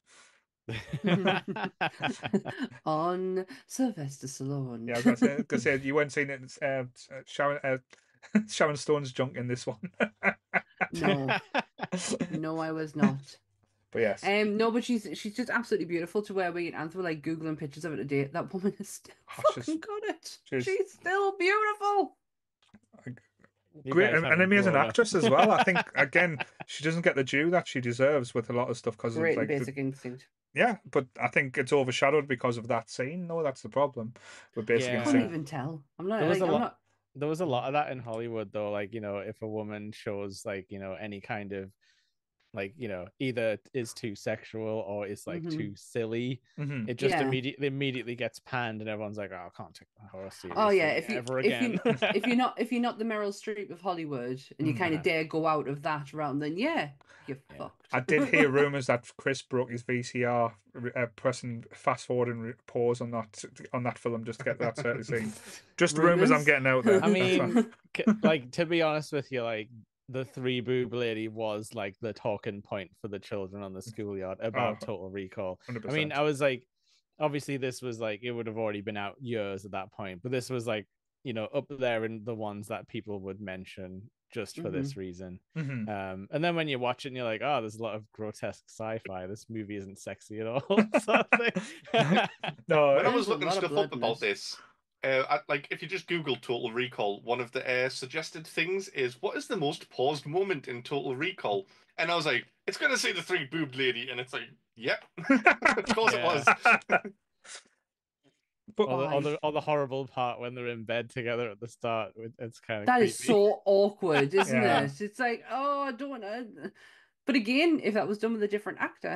on Sylvester Stallone. Yeah, I was gonna say, gonna say you weren't seeing it. Uh, Sharon, uh, Sharon Stone's junk in this one. No, no, I was not. But yes, Um, no, but she's she's just absolutely beautiful to where we and Anthony were like googling pictures of it today. That woman is still Oh, she's- fucking got it. she's- She's still beautiful. You great guys and an haven't amazing grown up. actress as well. I think again she doesn't get the due that she deserves with a lot of stuff because of Great like and the- Basic Instinct. yeah, but I think it's overshadowed because of that scene. No, that's the problem with Basic Yeah. I couldn't Instinct. even tell. I'm not There was like a I'm lot- not. There was a lot of that in Hollywood, though. Like, you know, if a woman shows like, you know, any kind of like, you know, either is too sexual or is like Mhm. too silly, hmm it just Yeah. immediately immediately gets panned, and everyone's like, "Oh, I can't take the horror seriously Oh yeah, if you ever if again." you if you're not if you're not the Meryl Streep of Hollywood and you Mm. kind Uh-huh. of dare go out of that realm, then yeah, you're Yeah. fucked. I did hear rumors that Chris broke his V C R, uh, pressing fast forward and re- pause on that on that film just to get that certain scene. Just rumors I'm Rumours? getting out there. I That's mean, right. c- like to be honest with you, like the three boob lady was like the talking point for the children on the schoolyard about Oh, Total Recall. one hundred I mean, percent. I was like, obviously this was like it would have already been out years at that point, but this was like, you know, up there in the ones that people would mention just for this reason. Mhm. Um, and then when you watch it and you're like, oh, there's a lot of grotesque sci-fi. This movie isn't sexy at all. sort of thing. No, When I it- was There's a looking lot of stuff blood up in about this. this, uh, I, like if you just Google Total Recall, one of the uh, suggested things is what is the most paused moment in Total Recall? And I was like, it's going to say the three boobed lady, and it's like, yep, of course Yeah. it was. but or, the, or, Why? the, or the horrible part when they're in bed together at the start. it- It's kind of That creepy. is so awkward, isn't Yeah. it? It's like, oh, I don't want to. But again, if that was done with a different actor,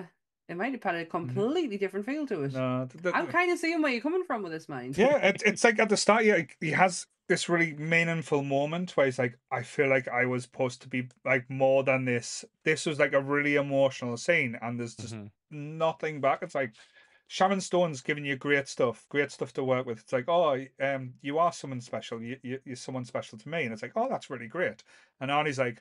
It might have had a completely different feel to it. No, th- th- I'm kind of seeing where you're coming from with this, mind. yeah, it, it's like at the start, yeah, he has this really meaningful moment where he's like, I feel like I was supposed to be like more than this. This was like a really emotional scene, and there's just Mhm. nothing back. It's like Sharon Stone's giving you great stuff, great stuff to work with. It's like, oh, um, you are someone special. You, you, you're someone special to me, and it's like, oh, that's really great. And Arnie's like,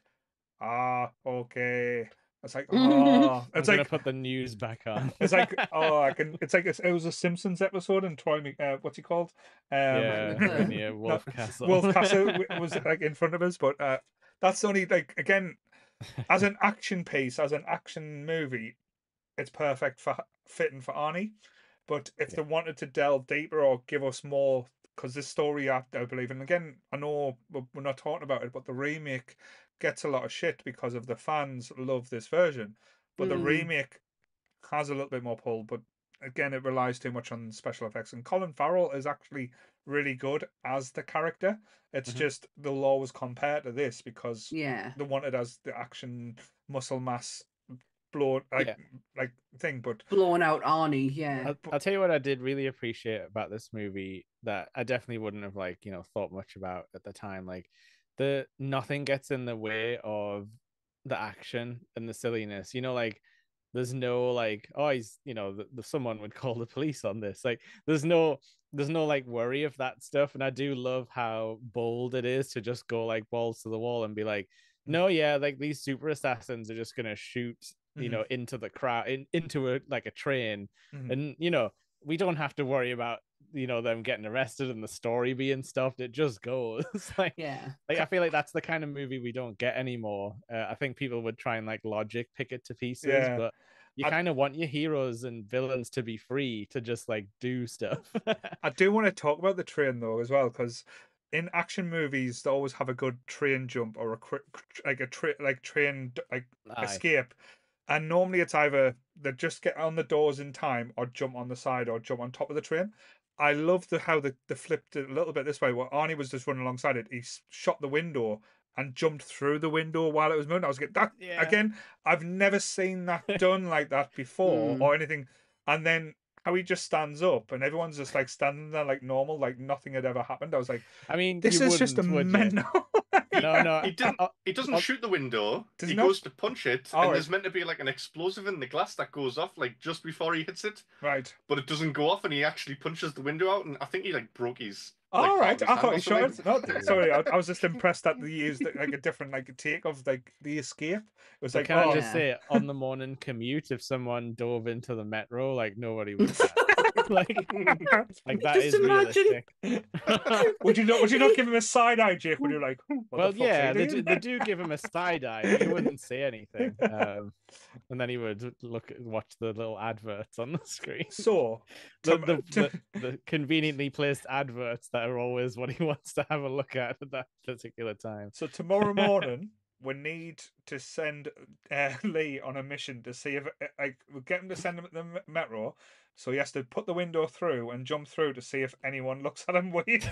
ah, okay. It's like, oh, I'm it's gonna like, put the news back on. it's like, oh, I can. It's like it's, it was a Simpsons episode, and Troy, Mc- uh, what's he called? Um, yeah, With the- Rainier no, Wolf Castle. Wolf Castle w- was like in front of us, but uh, that's only like again as an action piece, as an action movie, it's perfect for fitting for Arnie. But if Yeah. they wanted to delve deeper or give us more, because this story, I, I believe, and again, I know we're we're not talking about it, but the remake gets a lot of shit because of the fans love this version, but the Mm. remake has a little bit more pull. But again, it relies too much on special effects, and Colin Farrell is actually really good as the character. It's Mhm. just they'll always compare to this because Yeah. they want it as the action muscle mass blown like Yeah. like thing. But Blowing out Arnie, yeah. I'll, I'll tell you what I did really appreciate about this movie that I definitely wouldn't have like, you know, thought much about at the time. Like the nothing gets in the way of the action and the silliness. You know, like there's no like, oh, he's, you know, the, the someone would call the police on this. Like there's no there's no like worry of that stuff. And I do love how bold it is to just go like balls to the wall and be like, no, yeah, like these super assassins are just gonna shoot, you Mhm. know, into the crowd, in, into a like a train, Mhm. and you know, we don't have to worry about, you know, them getting arrested and the story being stuffed. It just goes. like, Yeah. like I feel like that's the kind of movie we don't get anymore. Uh, I think people would try and like logic pick it to pieces, Yeah. but you I- kind of want your heroes and villains to be free to just like do stuff. I do want to talk about the train though as well, because in action movies they always have a good train jump or a cr- like a tra- like train like Aye. escape, and normally it's either they just get on the doors in time or jump on the side or jump on top of the train. I love the how they, they flipped it a little bit this way. Where Arnie was just running alongside it, he s- shot the window and jumped through the window while it was moving. I was getting that Yeah. again. I've never seen that done like that before Mm. or anything. And then how he just stands up and everyone's just like standing there like normal, like nothing had ever happened. I was like, I mean, this you is just a wouldn't, would you? mental. No, no. He didn't. uh, He doesn't uh, shoot the window. Does he he not? goes to punch it, Oh, and right. there's meant to be like an explosive in the glass that goes off like just before he hits it, Right. but it doesn't go off, and he actually punches the window out, and I think he like broke his. like, All part right. of his I hand thought or he shot it. something. No, sorry. I, I was just impressed that they used like a different like take of like the escape. It was But like, can oh, I just Yeah. say, on the morning commute, if someone dove into the metro, like nobody would care. like, like that Just is imagine. realistic. would you not? Would you not give him a side eye, Jake? Would you like? "Hmm, what well, the fuck's yeah, he they do, doing?" they do give him a side eye, but he wouldn't say anything. Um, and then he would look at, watch the little adverts on the screen. So, The, tom- the, to- the, the conveniently placed adverts that are always what he wants to have a look at at that particular time. so tomorrow morning we need to send uh, Lee on a mission to see if uh, like we'll get him to send him at the m- metro. So he has to put the window through and jump through to see if anyone looks at him weird.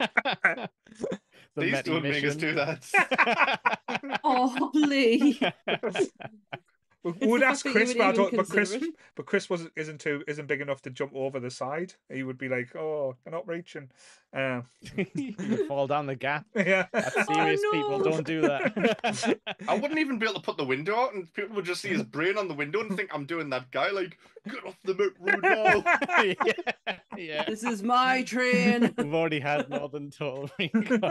The Please Medi don't make us mission. do that. Oh, Lee. We the would fact ask that you Chris, would but, I even don't, but Chris, consider it. but Chris wasn't isn't too isn't big enough to jump over the side. He would be like, "Oh, you're not reaching." Uh, You would fall down the gap. yeah, That's Oh, serious, no. people. Don't do that. I wouldn't even be able to put the window out, and people would just see his brain on the window and think I'm doing that guy. Like, get off the metro now. yeah, yeah. This is my train. We've already had Northern Toll Ring.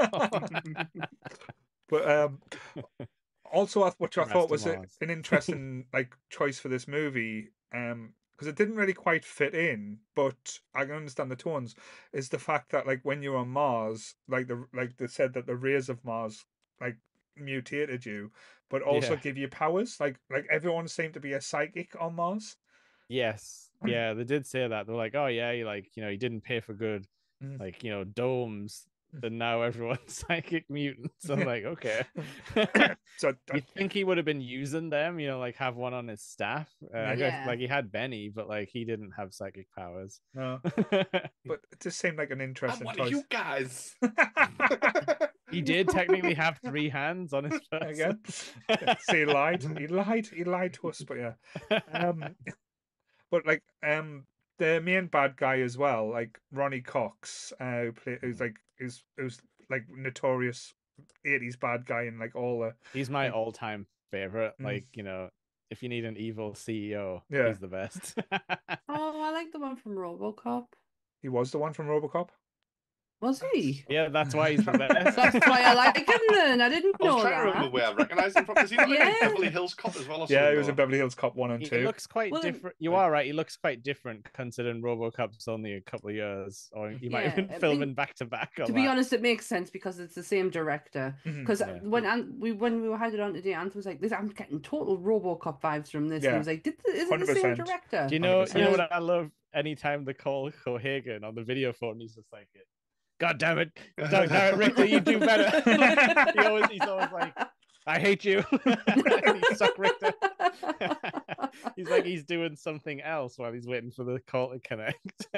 but um, also I- which I Rest thought of was a, Mars. an interesting like choice for this movie, um, because it didn't really quite fit in, but I can understand the tones. Is the fact that like when you're on Mars, like the like they said that the rays of Mars like mutated you, but also Yeah. give you powers. Like like everyone seemed to be a psychic on Mars. Yes, yeah, they did say that. They're like, oh yeah, you like, you know, he didn't pay for good, Mm. like, you know, domes, and now everyone's psychic mutants. I'm Yeah. like, okay. So You think he would have been using them, you know, like have one on his staff? Uh, I guess Yeah. like he had Benny, but like he didn't have psychic powers. no, but it just seemed like an I'm interesting one of choice. you guys. He did technically have three hands on his person. Again, see, he lied. He lied. He lied to us. But yeah, um, but like um the main bad guy as well, like Ronnie Cox, uh, who play, who's like is who's like notorious eighties bad guy in like all the He's my like, all-time favorite. Mm. Like, you know, if you need an evil C E O, Yeah. he's the best. Oh, I like the one from RoboCop. he was the one from RoboCop. Was he? Yeah, that's why he's the best. That's why I like him then. I didn't I was know trying to that. remember where I recognised him from. Is he not in like Yeah. Beverly Hills Cop as well? Or Yeah, something, he was or- in Beverly Hills Cop one and He two. looks quite Well, different. You are right. He looks quite different considering RoboCop's only a couple of years, or he might have Yeah, been I filming think- back to back. To be honest, it makes sense because it's the same director. Mhm. Because Yeah. when Ant, we when we had it on today, Ant was like, "This, I'm getting total RoboCop vibes from this." And Yeah. he was like, Did the, "Is it the same one hundred percent. director?" Do you know? You know one hundred what I love? Anytime they call Cohagen on the video phone, he's just like, "God damn it, God damn it, Richter, you do better." Like, he always, he's always like, "I hate you." You suck, Richter. He's like he's doing something else while he's waiting for the call to connect.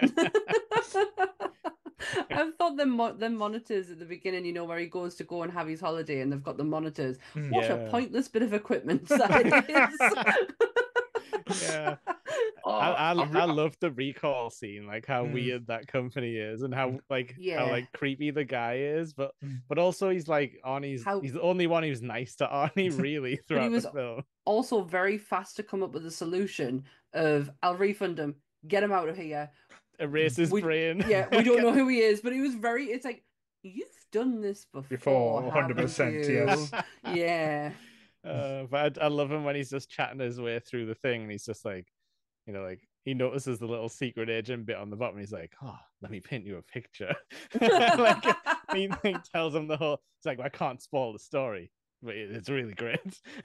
I've thought them mo- them monitors at the beginning, you know, where he goes to go and have his holiday, and they've got the monitors. Mm. What Yeah. a pointless bit of equipment that is. Yeah. Oh, I, I, I'm re- I love the recall scene, like how Mm. weird that company is, and how like Yeah. how like creepy the guy is, but Mm. but also he's like Arnie's How- he's the only one who's nice to Arnie really throughout was- the film. Also, very fast to come up with a solution of, "I'll refund him, get him out of here." Erase his We- brain. Yeah, we don't know who he is, but he was very. It's like, you've done this before, Before, one hundred haven't percent, you? yes. Yeah. Uh, but I, I love him when he's just chatting his way through the thing, and he's just like, you know, like he notices the little secret agent bit on the bottom. He's like, "Oh, let me paint you a picture." Like he, he tells him the whole. It's like, I can't spoil the story, but it, it's really great.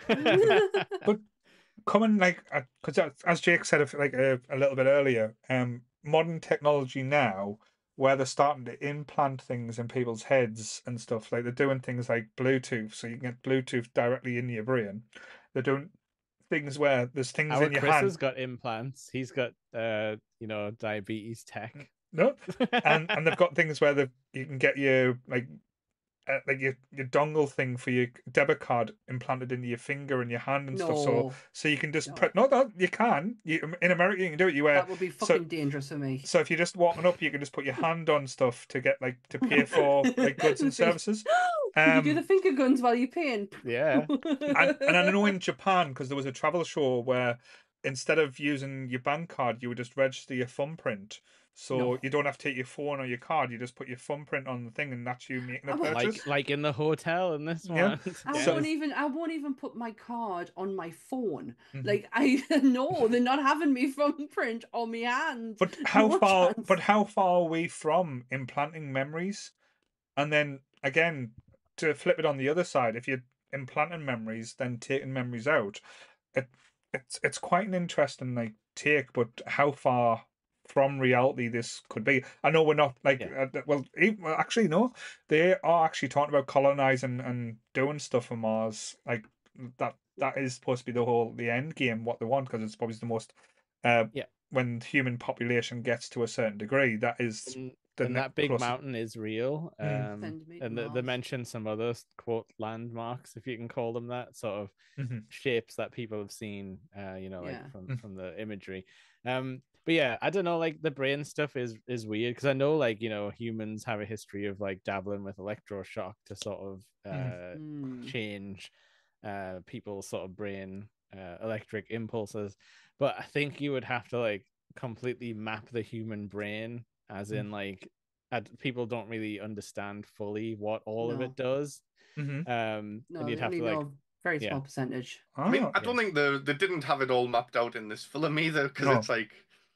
But coming like because as Jake said like a, a little bit earlier, um, modern technology now where they're starting to implant things in people's heads and stuff, like they're doing things like Bluetooth, so you can get Bluetooth directly in your brain. They're doing things where there's things Our in your Chris hand. has got implants. He's got, uh, you know, diabetes tech. No, and and they've got things where the you can get your like uh, like your your dongle thing for your debit card implanted into your finger and your hand and stuff. So No, so you can just No. pre- no, that you can. You in America you can do it. You wear that would be so- fucking dangerous for me. so if you're just walking up, you can just put your hand on stuff to get like to pay for like goods and services. Can you do Um, the finger guns while you're paying? Yeah. And, and I know in Japan because there was a travel show where instead of using your bank card, you would just register your thumbprint. So No. you don't have to take your phone or your card. You just put your thumbprint on the thing, and that's you making a I would- purchase. like like in the hotel in this Yeah. one. I So- won't even. I won't even put my card on my phone. Mhm. Like I know they're not having me thumbprint on my hand. But how No far? chance. But how far are we from implanting memories? And then again, to flip it on the other side, if you're implanting memories, then taking memories out, it it's it's quite an interesting like take. But how far from reality this could be? I know we're not like Yeah. uh, well, e- well, actually no, they are actually talking about colonizing and doing stuff on Mars. Like that that is supposed to be the whole the end game, what they want, because it's probably the most. Uh, Yeah. When human population gets to a certain degree, that is And, the and ne- that big closest- mountain is real. Mm. Um, Send me to and they, they Mars. mention some other s- quote landmarks, if you can call them that, sort of Mhm. shapes that people have seen. Uh, you know, like Yeah. from Mm. from the imagery. Um, but yeah, I don't know. Like the brain stuff is is weird because I know, like, you know, humans have a history of like dabbling with electroshock to sort of uh Mm. change uh people's sort of brain uh, electric impulses, but I think you would have to like completely map the human brain, as Mm. in like and people don't really understand fully what all of No. it does. Mhm. Um, No, and you'd they have only to like know a very yeah. small percentage. I mean, Ah, I don't think the they didn't have it all mapped out in this film either, because No. it's like,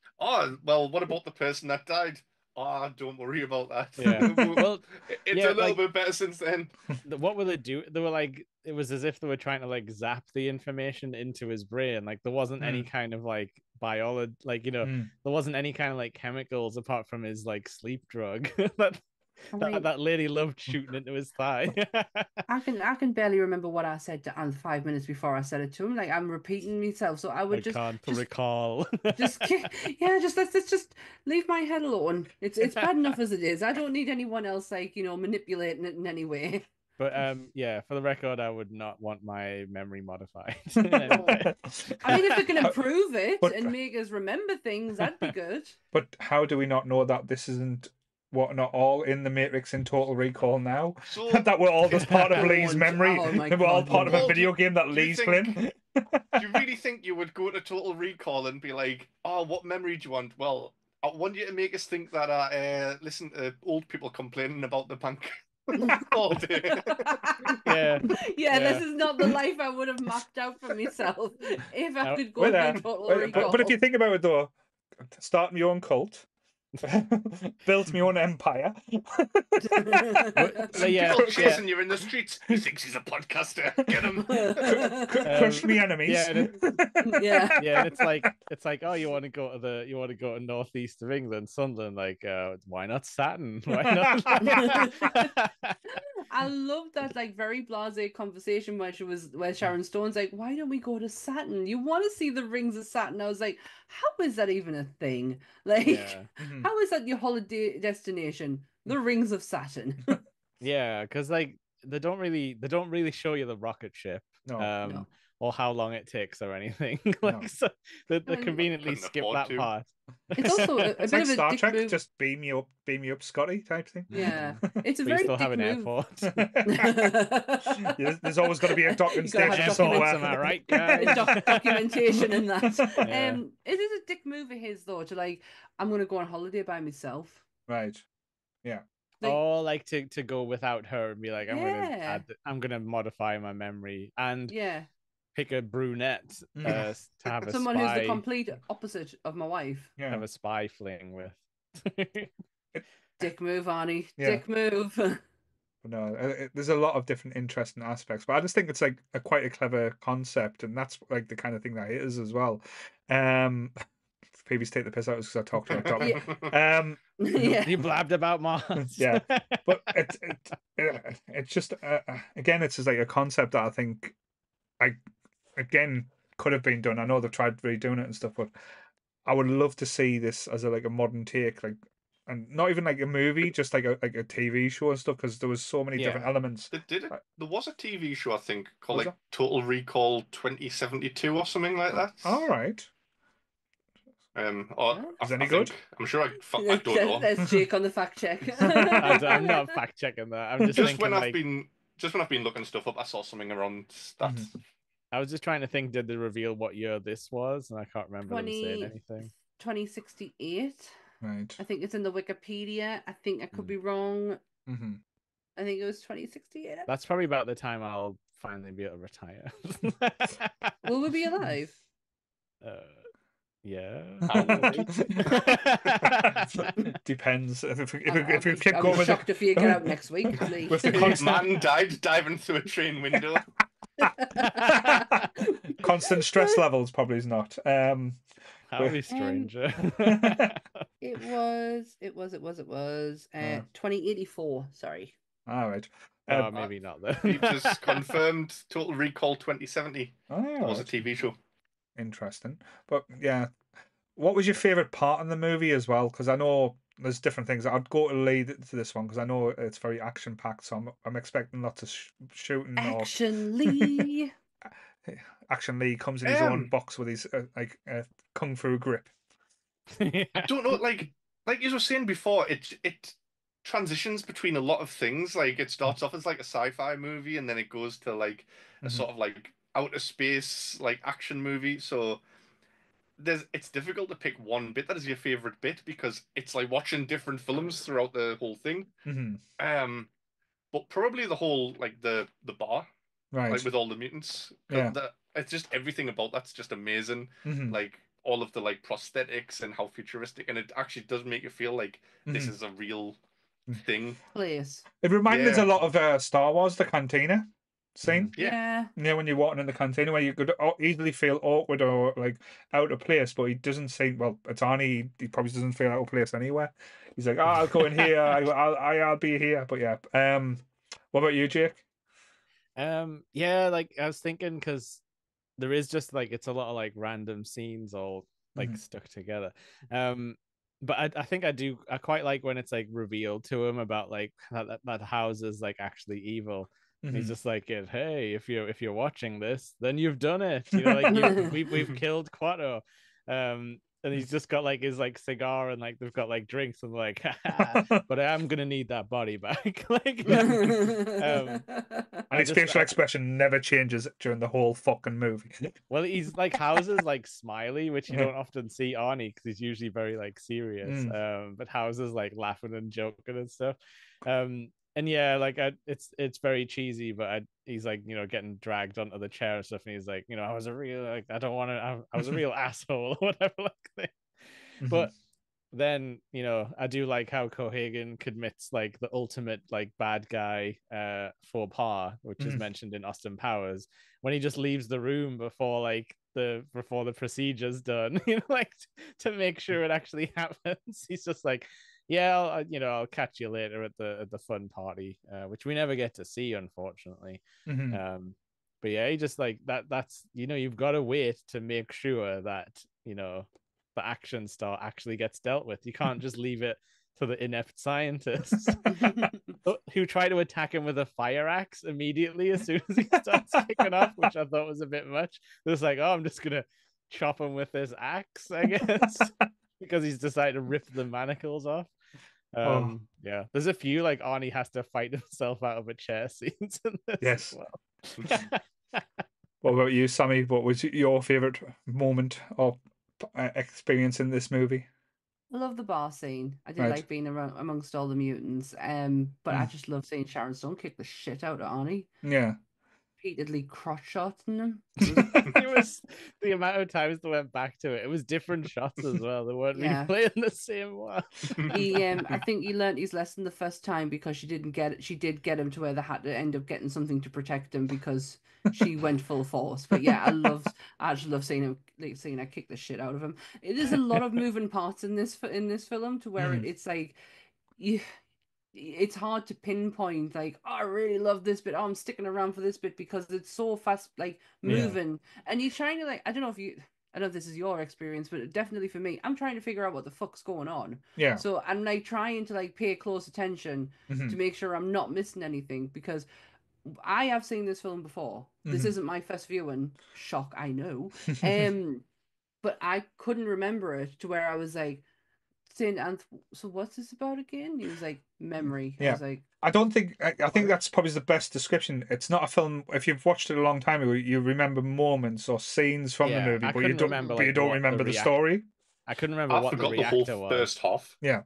oh, well, what about the person that died? Oh, don't worry about that. Yeah. Well, it's yeah, a little like- bit better since then. the- what were they do? They were like, it was as if they were trying to like zap the information into his brain. Like there wasn't any kind of like biology, like, you know, Mm. there wasn't any kind of like chemicals apart from his like sleep drug that, I that mean, that lady loved shooting into his thigh. I can I can barely remember what I said to Ant five minutes before I said it to him. Like I'm repeating myself, so I would I just can't just- recall. just yeah, just let's, let's just leave my head alone. It's it's bad enough as it is. I don't need anyone else like, you know, manipulating it in any way. But um, yeah, for the record, I would not want my memory modified. in any way. I mean, if we can How- improve it but- and make us remember things, that'd be good. But how do we not know that this isn't what not all in the Matrix in Total Recall now? So That we're all just part of Don't- Lee's memory. oh my and we're all God, part of no. a Well, video do- game that do you Lee's think- playing. do you really think you would go to Total Recall and be like, "Oh, what memory do you want?" Well, I want you to make us think that I uh, listen to old people complaining about the bank all day. Yeah. yeah, Yeah. this is not the life I would have mapped out for myself if I No, could go Well, through uh, Total well, Recall. but, but if you think about it though, start my own cult, built my own empire. But- Some yeah, people yeah. chasing you in the streets. He thinks he's a podcaster. Get him. Crush Um, me enemies. yeah, and yeah. Yeah, and it's like it's like, oh, you want to go to the you want to go to northeast of England, Sunderland, like uh why not Saturn? Why not? I love that like very blasé conversation where she was where Sharon Stone's like, why don't we go to Saturn? You want to see the rings of Saturn? I was like, how is that even a thing? Like, Yeah. Mhm. how is that your holiday destination? The rings of Saturn. Yeah, because like they don't really they don't really show you the rocket ship. No. um No. or how long it takes or anything. like No. so they, they mean, conveniently couldn't skip afford that to. part. It's also a, a It's bit like of a Star dick Trek, move. just beam me up, beam me up, Scotty type thing. Yeah, it's a But you very still dick have an move. airport. Yeah, there's- there's always got to be a docking You gotta have station documents, somewhere. am I right, guys? Doc- documentation and that. Yeah. Um, it is a dick move of his though to like, I'm gonna go on holiday by myself. Right. Like, Or like to, to go without her and be like, I'm gonna Yeah. add, I'm gonna modify my memory and yeah, pick a brunette uh, Mm. s- to have a someone spy who's the complete opposite of my wife. Yeah. have a spy fling with. Dick move, Arnie. Yeah. Dick move. But no, uh, it, there's a lot of different interesting aspects, but I just think it's like a quite a clever concept, and that's like the kind of thing that it is as well. Um, Phoebe's take the piss out because I talked about topic. Um, yeah. You blabbed about Mars. Yeah. but it, it, it it's just uh, uh, again, it's just like a concept that I think, I again could have been done. I know they've tried redoing it and stuff, but I would love to see this as a like a modern take, like, and not even like a movie, just like a like a T V show and stuff, because there was so many Yeah. different elements. They did it. Right. There was a T V show, I think, called Was like Total Recall twenty seventy-two or something like that. All right. Um, or, Oh. I, Is it any I good? think- I'm sure I, fu- I don't know. There's Jake on the fact check. I, I'm not fact checking that. I'm just, Just thinking when I've like been, just when I've been looking stuff up, I saw something around that. Mhm. I was just trying to think. Did they reveal what year this was? And I can't remember them saying twenty, anything. twenty sixty-eight. Right. I think it's in the Wikipedia. I think I could Mm. be wrong. Mm-hmm. I think it was twenty sixty-eight. That's probably about the time I'll finally be able to retire. Will we be alive? Uh, yeah. Depends if if, if, I'm- if we I'd be- keep I'd going be with the, shocked if you get out next week. Lee. with the A constant man died diving through a train window. constant stress levels, probably is not. Um, That would be stranger. It was, it was, it was, it was uh, Yeah. twenty eighty-four. Sorry. all right. oh, Um, maybe not then. He just confirmed Total Recall twenty seventy all was a right. T V show. Interesting. But yeah, what was your favorite part in the movie as well? Because I know there's different things. I'd go to lead to this one because I know it's very action packed. So I'm I'm expecting lots of sh- shooting Action Lee. or Action Lee comes in his own Um, box with his uh, like uh, kung fu grip. Yeah. I don't know, like like you were saying before, it it transitions between a lot of things. Like it starts off as like a sci-fi movie, and then it goes to like a Mhm. sort of like outer space like action movie. So there's it's difficult to pick one bit that is your favorite bit because it's like watching different films throughout the whole thing. Mm-hmm. Um, but probably the whole like the the bar, Right. like with all the mutants. 'Cause Yeah. the- it's just everything about that's just amazing. mm-hmm. Like all of the like prosthetics and how futuristic, and it actually does make you feel like this Mhm. is a real Mm. thing. Place. It reminded us Yeah. a lot of uh, Star Wars, the cantina scene. Yeah. Yeah. You know, when you're walking in the cantina, where you could au- easily feel awkward or like out of place, but he doesn't seem well. It's Arnie. He probably doesn't feel out of place anywhere. He's like, oh, I'll go in here. I, I'll, I, I'll be here. But yeah. Um, what about you, Jake? Um, yeah, like I was thinking because there is just like it's a lot of like random scenes all like Mhm. stuck together. Um, but I, I think I do I quite like when it's like revealed to him about like that that, that house is like actually evil. And he's Mhm. just like, "Hey, if you're if you're watching this, then you've done it. You know, like you we've we've killed Quato." Um, and he's just got like his like cigar and like they've got like drinks and like, but I am gonna need that body back. Like, um, And I his just facial I, expression never changes during the whole fucking movie. well, he's like Hauser's like smiley, which you Yeah. don't often see Arnie because he's usually very like serious. Mm. Um, but Hauser's like laughing and joking and stuff. Um, and yeah, like I, it's it's very cheesy, but I, he's like you know getting dragged onto the chair and stuff, and he's like, you know, I was a real like I don't want to, I, I was a real asshole or whatever like that. Mhm. But then you know I do like how Cohagen commits like the ultimate like bad guy uh faux pas, which is Mhm. mentioned in Austin Powers, when he just leaves the room before like the before the procedure's done, you know, like to make sure it actually happens. He's just like, yeah, I'll, you know, I'll catch you later at the at the fun party, uh, which we never get to see, unfortunately. Mhm. Um, but yeah, he just like that. That's you know, you've got to wait to make sure that you know the action star actually gets dealt with. You can't just leave it to the inept scientists who try to attack him with a fire axe immediately as soon as he starts kicking off, which I thought was a bit much. It was like, oh, I'm just gonna chop him with this axe, I guess, because he's decided to rip the manacles off. Um, Oh. yeah, there's a few like Arnie has to fight himself out of a chair scenes in this Yes. as well. What about you, Sammy? What was your favorite moment or uh, experience in this movie? I love the bar scene. I did Right. like being around amongst all the mutants. Um, but I Mm. just love seeing Sharon Stone kick the shit out of Arnie, Yeah. repeatedly crotch shotting him. It was the amount of times they went back to it. It was different shots as well. They weren't Yeah. replaying the same one. He, um, I think he learned his lesson the first time because she didn't get it. She did get him to where they had to end up getting something to protect him because she went full force. But yeah, I love, I just love seeing him, like, seeing her kick the shit out of him. It is a lot of moving parts in this fi- in this film to where Mm. it's like, you. It's hard to pinpoint like, oh, I really love this bit. Oh, I'm sticking around for this bit because it's so fast, like Yeah. moving. And you're trying to like, I don't know if you, I don't know if this is your experience, but definitely for me, I'm trying to figure out what the fuck's going on. Yeah. So I'm like trying to like pay close attention Mhm. to make sure I'm not missing anything because I have seen this film before. This Mhm. isn't my first viewing. Shock, I know. Um, but I couldn't remember it to where I was like saying, "And so what's this about again?" He was like, "Memory." I Yeah. was like, I don't think I, I think What? that's probably the best description. It's not a film. If you've watched it a long time ago, you remember moments or scenes from Yeah, the movie, I but you couldn't don't. remember, But you like, don't what the remember the react- story. I couldn't remember I what the forgot the whole reactor was. first half. Yeah.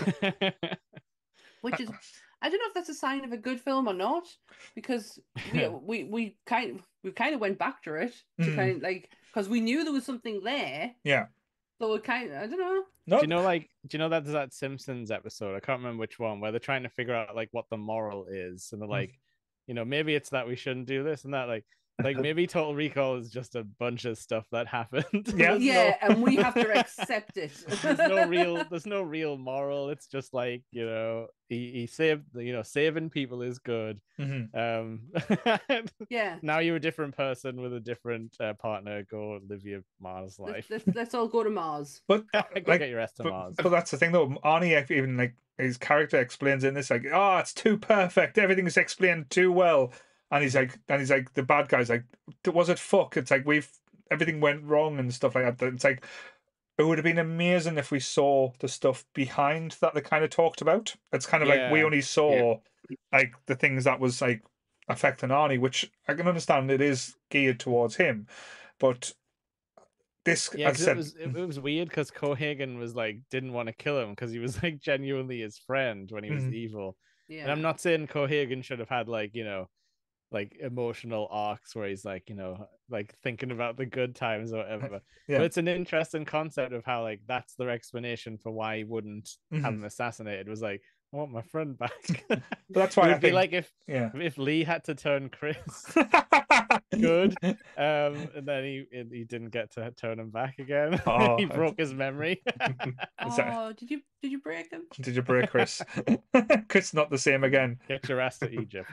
which is I don't know if that's a sign of a good film or not because we we we kind of we kind of went back to it to Mm. kind of like because we knew there was something there, Yeah. so it kind of I don't know. No. Do you know like do you know that there's that Simpsons episode? I can't remember which one where they're trying to figure out like what the moral is, and they're Mm. like, you know, maybe it's that we shouldn't do this and that. Like, like maybe Total Recall is just a bunch of stuff that happened. Yeah. There's Yeah, no- and we have to accept it. there's no real there's no real moral. It's just like, you know, he, he saved you know saving people is good. Mhm. Um, Yeah. now you're a different person with a different uh, partner. Go live your Mars Let's, life. let's, let's all go to Mars. But Go like, get your ass to but, Mars. but that's the thing though. Arnie even like his character explains in this like, oh, it's too perfect. Everything's explained too well. And he's like, and he's like, the bad guy's like, was it fuck? It's like we've everything went wrong and stuff like that. It's like it would have been amazing if we saw the stuff behind that they kind of talked about. It's kind of like we Yeah. only saw like the things that was like affecting Arnie, which I can understand it is geared towards him, but this, Yeah, as I 'cause it said, was it, it was weird because Cohagen was like didn't want to kill him because he was like genuinely his friend when he was Mhm. evil. Yeah. And I'm not saying Cohagen should have had like, you know, like emotional arcs where he's like, you know, like thinking about the good times or whatever. Yeah. But it's an interesting concept of how like that's their explanation for why he wouldn't have Mhm. him assassinated. It was like, I want my friend back. but that's why it I would be think, like if yeah. if Lee had to turn Chris good, um, and then he he didn't get to turn him back again. Oh, he broke his memory. Is that- Oh, did you did you break him? Did you break Chris? Chris not the same again. Get your ass to Egypt.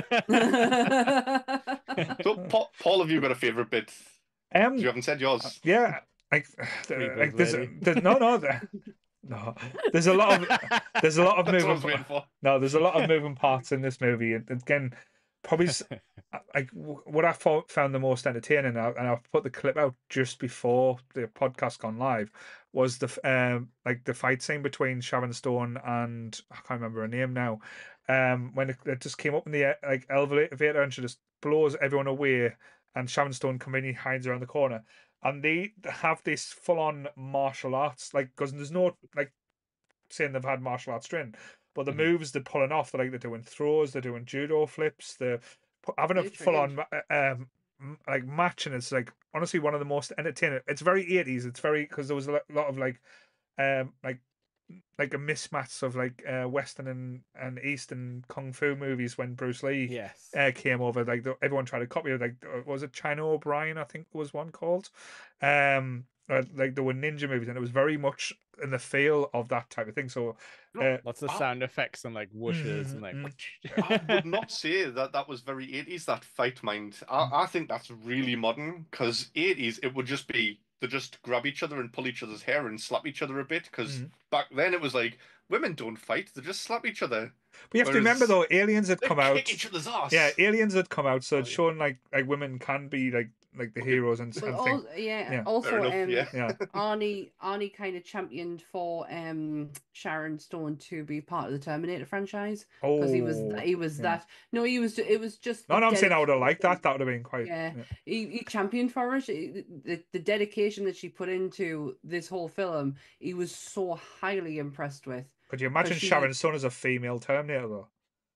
So, Paul, Paul, have you got a favourite bit? Um, You haven't said yours. yeah, like, Creepers like there's, lady. there's no, no, there- no. There's a lot of there's a lot of That's what I moving. was waiting for. No, there's a lot of moving parts in this movie, and again, probably s- uh, like w- what I thought, found the most entertaining, uh, and I've put the clip out just before the podcast gone live, was the f- um like the fight scene between Sharon Stone and I can't remember her name now. Um, when it, it just came up in the e- like elevator and she just blows everyone away, and Sharon Stone conveniently hides around the corner, and they have this full on martial arts like because there's no like saying they've had martial arts training, but the Mhm. moves they're pulling off, they're like they're doing throws, they're doing judo flips, they're pu- having a They full on trained. um m- like match, and it's like honestly one of the most entertaining. It's very eighties. It's very because there was a lo- lot of like um like like a mismatch of like uh, Western and, and Eastern kung fu movies when Bruce Lee Yes. uh, came over. Like the, everyone tried to copy it. Like uh, was it China O'Brien? I think was one called. Um, uh, like there were ninja movies, and it was very much in the feel of that type of thing. So, uh, Lots of I- sound effects and like whooshes and like. Mhm, I would not say that that was very eighties, that fight mind. I, I think that's really modern because eighties, it would just be they just grab each other and pull each other's hair and slap each other a bit because Mhm. back then it was like women don't fight, they just slap each other. but you have to remember Whereas though, Aliens had they come kick out. each other's ass. Yeah, Aliens had come out, so Oh, it's yeah. showing like like women can be like like the Okay. heroes and, Well, and al- things. yeah, Yeah. also, Fair enough, um, yeah. Yeah. Arnie Arnie kind of championed for um Sharon Stone to be part of the Terminator franchise because he was Oh, he was yeah. that no he was it was just No, the no, I'm saying I would have liked dedication- that. That would have been quite. Yeah, yeah. he, he championed for it. He- The, the dedication that she put into this whole film, he was so highly impressed with. Could you imagine she- Sharon Stone as a female Terminator though?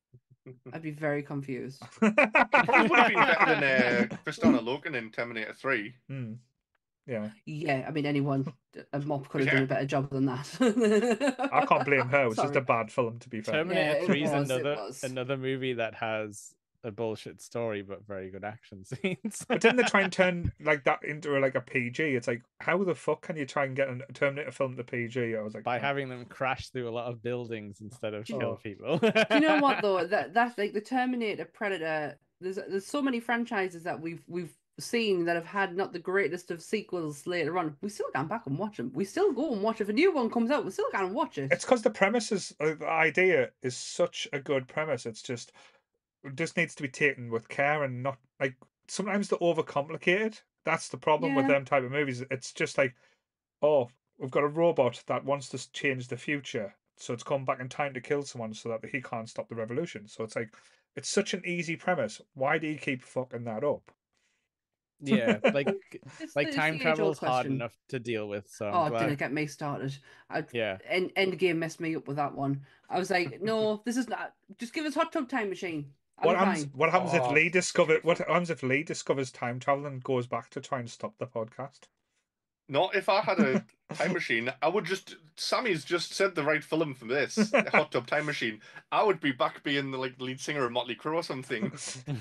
I'd be very confused. Probably would have been better than uh, Kristanna Loken in Terminator three. Hmm. Yeah, Yeah, I mean anyone, a mop could have Yeah. done a better job than that. I can't blame her. It was just Sorry. a bad film, to be fair. Terminator Yeah, it three is was, it another was. another movie that has a bullshit story but very good action scenes. But didn't they try and turn like that into like a P G? It's like how the fuck can you try and get a Terminator film to P G? I was like, By no. having them crash through a lot of buildings instead of Do you kill know- people. Do you know what though? That that's like the Terminator, Predator. There's there's so many franchises that we've we've seen that have had not the greatest of sequels later on. We still go back and watch them. We still go and watch. If a new one comes out, we still go and watch it. It's because the premise is uh, the idea is such a good premise. It's just it just needs to be taken with care and not like sometimes they're overcomplicated. That's the problem with Yeah. them type of movies. It's just like, oh, we've got a robot that wants to change the future, so it's come back in time to kill someone so that he can't stop the revolution. So it's like it's such an easy premise. Why do you keep fucking that up? Yeah, like It's like the- it's time the age-old travel is hard question. enough to deal with. So I'm Oh, glad. didn't get me started. I, Yeah. End Endgame messed me up with that one. I was like, no, this is not. Just give us Hot Tub Time Machine. I'll What be happens? fine. What happens if Oh, Lee discover? What beautiful. happens if Lee discovers time travel and goes back to try and stop the podcast? Not if I had a time machine, I would just. Sammy's just said the right film for this, Hot Tub Time Machine. I would be back being the like lead singer of Motley Crue or something.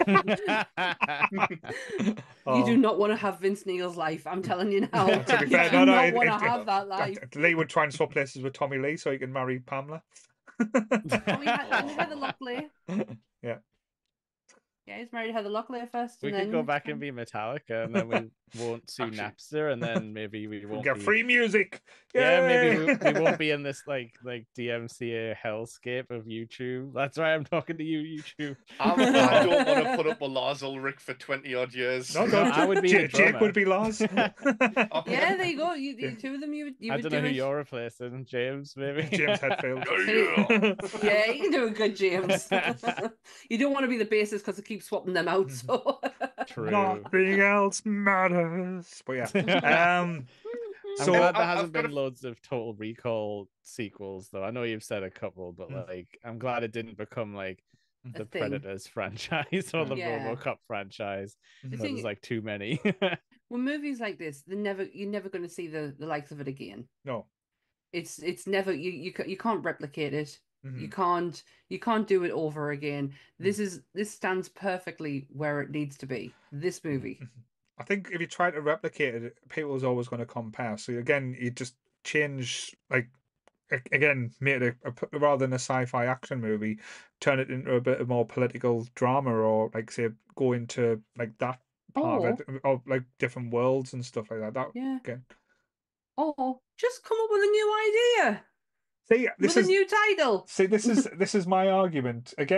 You do Oh. not want to have Vince Neil's life. I'm telling you now. To be You fair, do no, no, not it- want to it- have that life. Lee would try and swap places with Tommy Lee so he can marry Pamela. Tommy had, and Heather Locklear. Yeah. Yeah, he's married Heather Locklear first. We and could then go back and be Metallica, and then we won't sue Actually- Napster, and then maybe we We'll won't get be. free music. Yeah, maybe we, Yay! we won't be in this like like D M C A hellscape of YouTube. That's right, I'm talking to you, YouTube. I'm, I don't want to put up with Lars Ulrich for twenty odd years. No, No, don't. I would be J- the Jake drummer. would be Lars. Oh, Yeah, there you go. You, Yeah. you two of them. You, would- you I would don't do know who it. you're replacing, James. Maybe James Hetfield. Yeah. Yeah, you can do a good, James. You don't want to be the bassist because they keep swapping them out. So True. Nothing else matters. But yeah. Um. I'm So glad there I- I've hasn't got been a- loads of Total Recall sequels, though. I know you've said a couple, but Mm. like, I'm glad it didn't become like A the thing. Predators franchise or the Yeah. RoboCop franchise. The The There's thing- like too many. with movies like this, they're never you're never going to see the, the likes of it again. no. It's it's never you you ca- you can't replicate it. Mhm. You can't you can't do it over again. This is this stands perfectly where it needs to be. This movie. I think if you try to replicate it, people's always going to compare. So again, you just change like a- again, make it a, a, rather than a sci-fi action movie, turn it into a bit of more political drama, or like say go into like that part of it, or like different worlds and stuff like that. That Yeah. again. Oh, just come up with a new idea See, this with is a new title. see this is this is my argument again.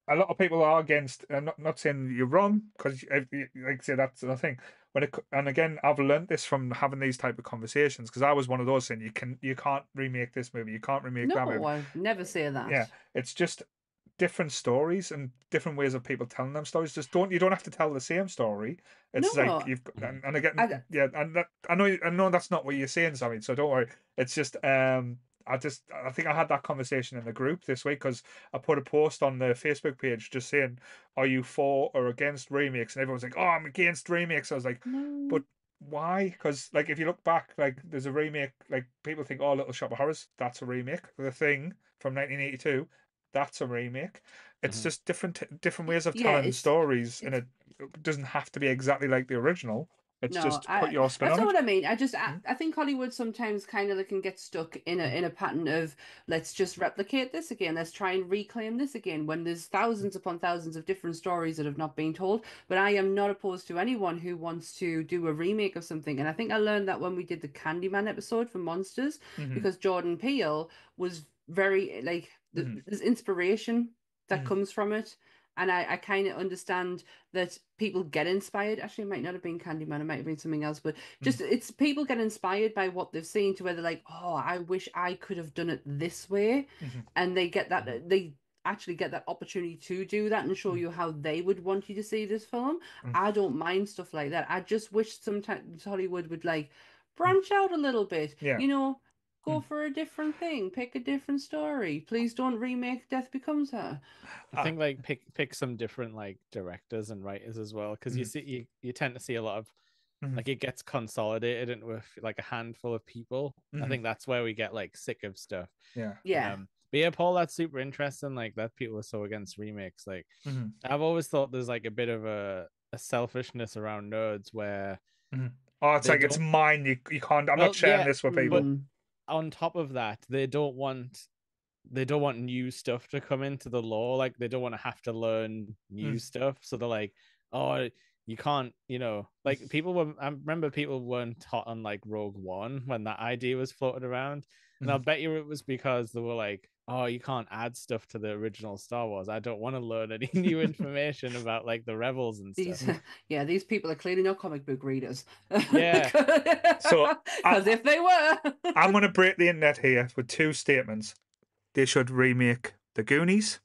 a lot of people are against. I'm not not saying you're wrong because, like I say, that's the thing. When it, co- and again, I've learned this from having these type of conversations because I was one of those saying you can you can't remake this movie, you can't remake that movie. No, I never say that. Yeah, it's just different stories and different ways of people telling them stories. Just don't you don't have to tell the same story. It's No. like you've got, and, and again, I- yeah, and that, I know I know that's not what you're saying, Sammy. So don't worry. It's just um, I just I think I had that conversation in the group this week because I put a post on the Facebook page just saying, "Are you for or against remakes?" And everyone's like, "Oh, I'm against remakes." I was like, No. "But why?" Because like if you look back, like there's a remake. Like people think, "Oh, Little Shop of Horrors," that's a remake. The Thing from nineteen eighty-two. That's a remake. It's Mhm. just different different ways of Yeah, telling it's- stories, and it it doesn't have to be exactly like the original. It's No, just I, put your spin that's on not it. what I mean. I just I, Mm. I think Hollywood sometimes kind of can get stuck in a in a pattern of let's just replicate this again. Let's try and reclaim this again when there's thousands upon thousands of different stories that have not been told. But I am not opposed to anyone who wants to do a remake of something. And I think I learned that when we did the Candyman episode for Monsters, Mhm. because Jordan Peele was very like th- Mhm. there's inspiration that Mhm. comes from it. And I, I kind of understand that people get inspired. Actually, it might not have been Candyman, it might have been something else, but just it's people get inspired by what they've seen to where they're like, oh, I wish I could have done it this way. Mhm. And they get that, they actually get that opportunity to do that and show Mm. you how they would want you to see this film. Mm. I don't mind stuff like that. I just wish sometimes Hollywood would like branch out a little bit, Yeah. you know, go Mm. for a different thing, pick a different story. Please don't remake Death Becomes Her. I think like pick pick some different like directors and writers as well, because you Mhm. see you, you tend to see a lot of Mhm. like it gets consolidated into a f- like a handful of people. I Mhm. think that's where we get like sick of stuff. Yeah. Yeah. Um, but yeah, Paul, that's super interesting. Like that people are so against remakes. Like Mhm. I've always thought there's like a bit of a, a selfishness around nerds where Oh, it's They like it's don't- mine. You you can't. I'm Well, not sharing yeah, this with people. Mm. on top of that, they don't want they don't want new stuff to come into the law. Like they don't want to have to learn new Mm. stuff. So they're like, oh, you can't, you know, like people were. I remember people weren't taught on like Rogue One when that idea was floated around, and I'll Mhm. bet you it was because they were like, oh, you can't add stuff to the original Star Wars. I don't want to learn any new information about like the rebels and These, stuff. yeah, these people are clearly not comic book readers. Yeah. So, I- because if they were, I'm going to break the internet here with two statements. They should remake The Goonies,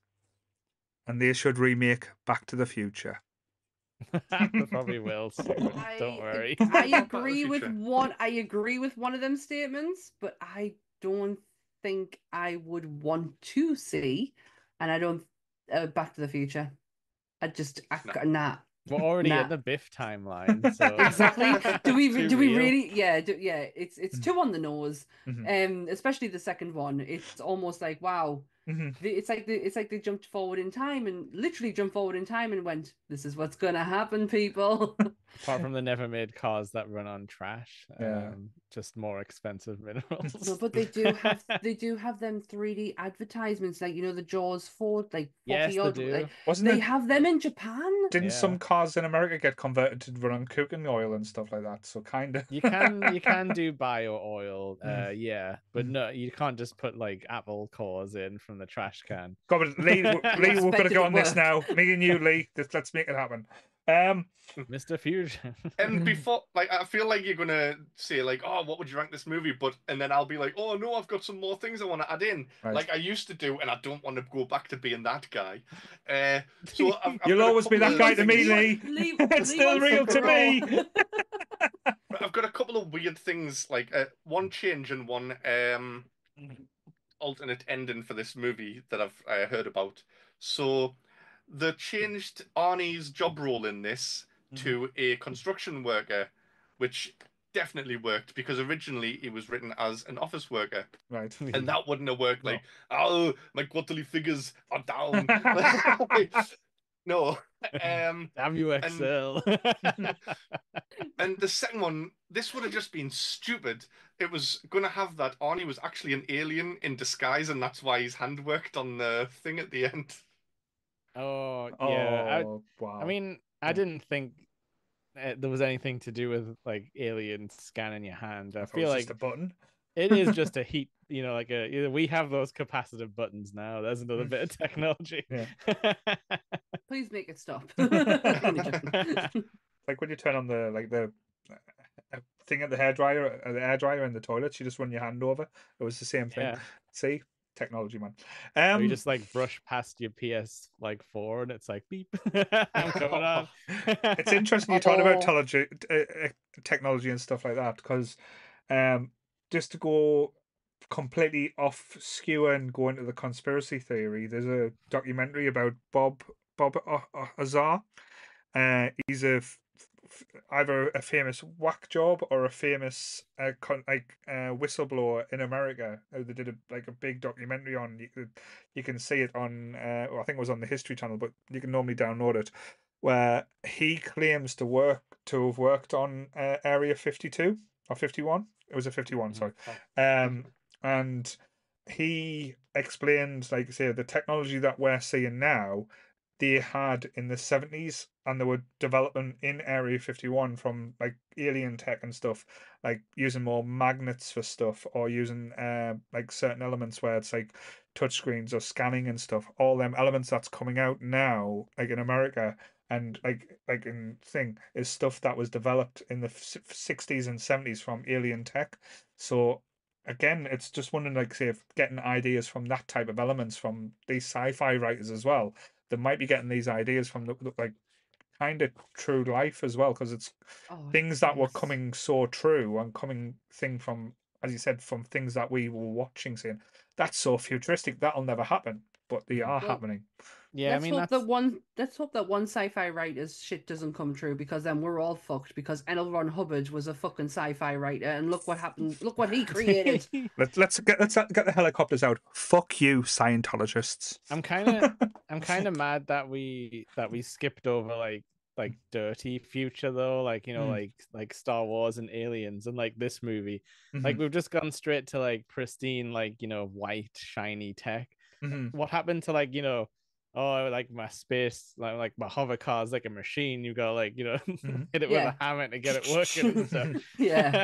and they should remake Back to the Future. They probably will soon. I, Don't worry. I Back to the agree with Future. one. I agree with one of them statements, but I don't think I would want to see, and I don't. Uh, Back to the Future. I just, I, Nah. ca- nah. We're already Nah. in the Biff timeline, so Exactly. Do we? Too Do we real. really? Yeah. Do, yeah. It's it's Mhm. too on the nose. Mhm. Um, especially the second one. It's almost like wow. Mhm. The- It's like the, it's like they jumped forward in time and literally jumped forward in time and went, "This is what's gonna happen, people." apart from the never made cars that run on trash, Yeah. um, just more expensive minerals. No, but they do have they do have them three D advertisements, like you know the Jaws four, like Yes, forty they odd. do. Like, Wasn't they it? have them in Japan. Didn't Yeah. some cars in America get converted to run on cooking oil and stuff like that? So kind of. You can you can do bio oil, Mm. uh, yeah, but Mm. no, you can't just put like Apple cores in from the trash can. God, but Lee, w- Lee, we're expect gonna it go to on this work. now. Me and you, Lee. Let's, let's make it happen. Um, Mister Fusion. And before, like, I feel like you're gonna say, like, "Oh, what would you rank this movie?" But and then I'll be like, "Oh no, I've got some more things I want to add in, Right. like I used to do, and I don't want to go back to being that guy." Uh, so I've, I've You'll got a always be couple that of guy to me, things- Lee. Lee- It's Lee still wants to real to me. grow. I've got a couple of weird things, like uh, one change and one um alternate ending for this movie that I've uh, heard about. So they changed Arnie's job role in this to a construction worker, which definitely worked because originally he was written as an office worker, Right. and that wouldn't have worked. No. Like, oh, my quarterly figures are down. No. Um, Damn you, Excel. and the second one, this would have just been stupid. It was going to have that Arnie was actually an alien in disguise, and that's why his hand worked on the thing at the end. Oh yeah, Oh, wow. I, I mean, I Yeah. didn't think uh, there was anything to do with like aliens scanning your hand. I, I thought it feel was like just a button. It is just a heat, you know, like a you know, we have those capacitive buttons now. There's another bit of technology. Yeah. Please make it stop. Like when you turn on the like the uh, thing at the hairdryer, uh, the air dryer in the toilet, you just run your hand over. It was the same thing. Yeah. See, technology, man. Or Um, you just like brush past your P S like four and it's like beep. I'm coming on. it's interesting you're talking about Oh. technology, uh, uh, technology and stuff like that because, um, just to go completely off skew and go into the conspiracy theory, there's a documentary about Bob Bob O- O- Azar. Uh, he's a f- f- either a famous whack job or a famous uh, con- like uh, whistleblower in America. Uh, They did a, like a big documentary on. You could you can see it on. Uh, well, I think it was on the History Channel, but you can normally download it. Where he claims to work to have worked on uh, Area fifty-two or fifty-one. It was a fifty-one, sorry. Um, and he explained, like I say, the technology that we're seeing now they had in the seventies and they were developing in Area fifty-one from like alien tech and stuff, like using more magnets for stuff or using uh, like certain elements where it's like touchscreens or scanning and stuff. All them elements that's coming out now, like in America and like like in thing, is stuff that was developed in the sixties and seventies from alien tech. So again, it's just wondering, like, say, if getting ideas from that type of elements from these sci-fi writers as well. They might be getting these ideas from the, the, like kind of true life as well, because it's Oh, things that were yes. coming so true and coming thing from, as you said, from things that we were watching, saying that's so futuristic that'll never happen, but they are Well, happening. Yeah, let's I mean hope that's that one. Let's hope that one sci-fi writer's shit doesn't come true, because then we're all fucked. Because L. Ron Hubbard was a fucking sci-fi writer, and look what happened. Look what he created. Let's let's get let's get the helicopters out. Fuck you, Scientologists. I'm kind of I'm kind of mad that we that we skipped over like like dirty future though, like you know Mm. like like Star Wars and Aliens and like this movie. Mhm. Like we've just gone straight to like pristine like you know white shiny tech. Mhm. What happened to like you know oh like my space like like my hover car's like a machine, you gotta like you know Mhm. hit it Yeah. with a hammer to get it working and stuff. Yeah.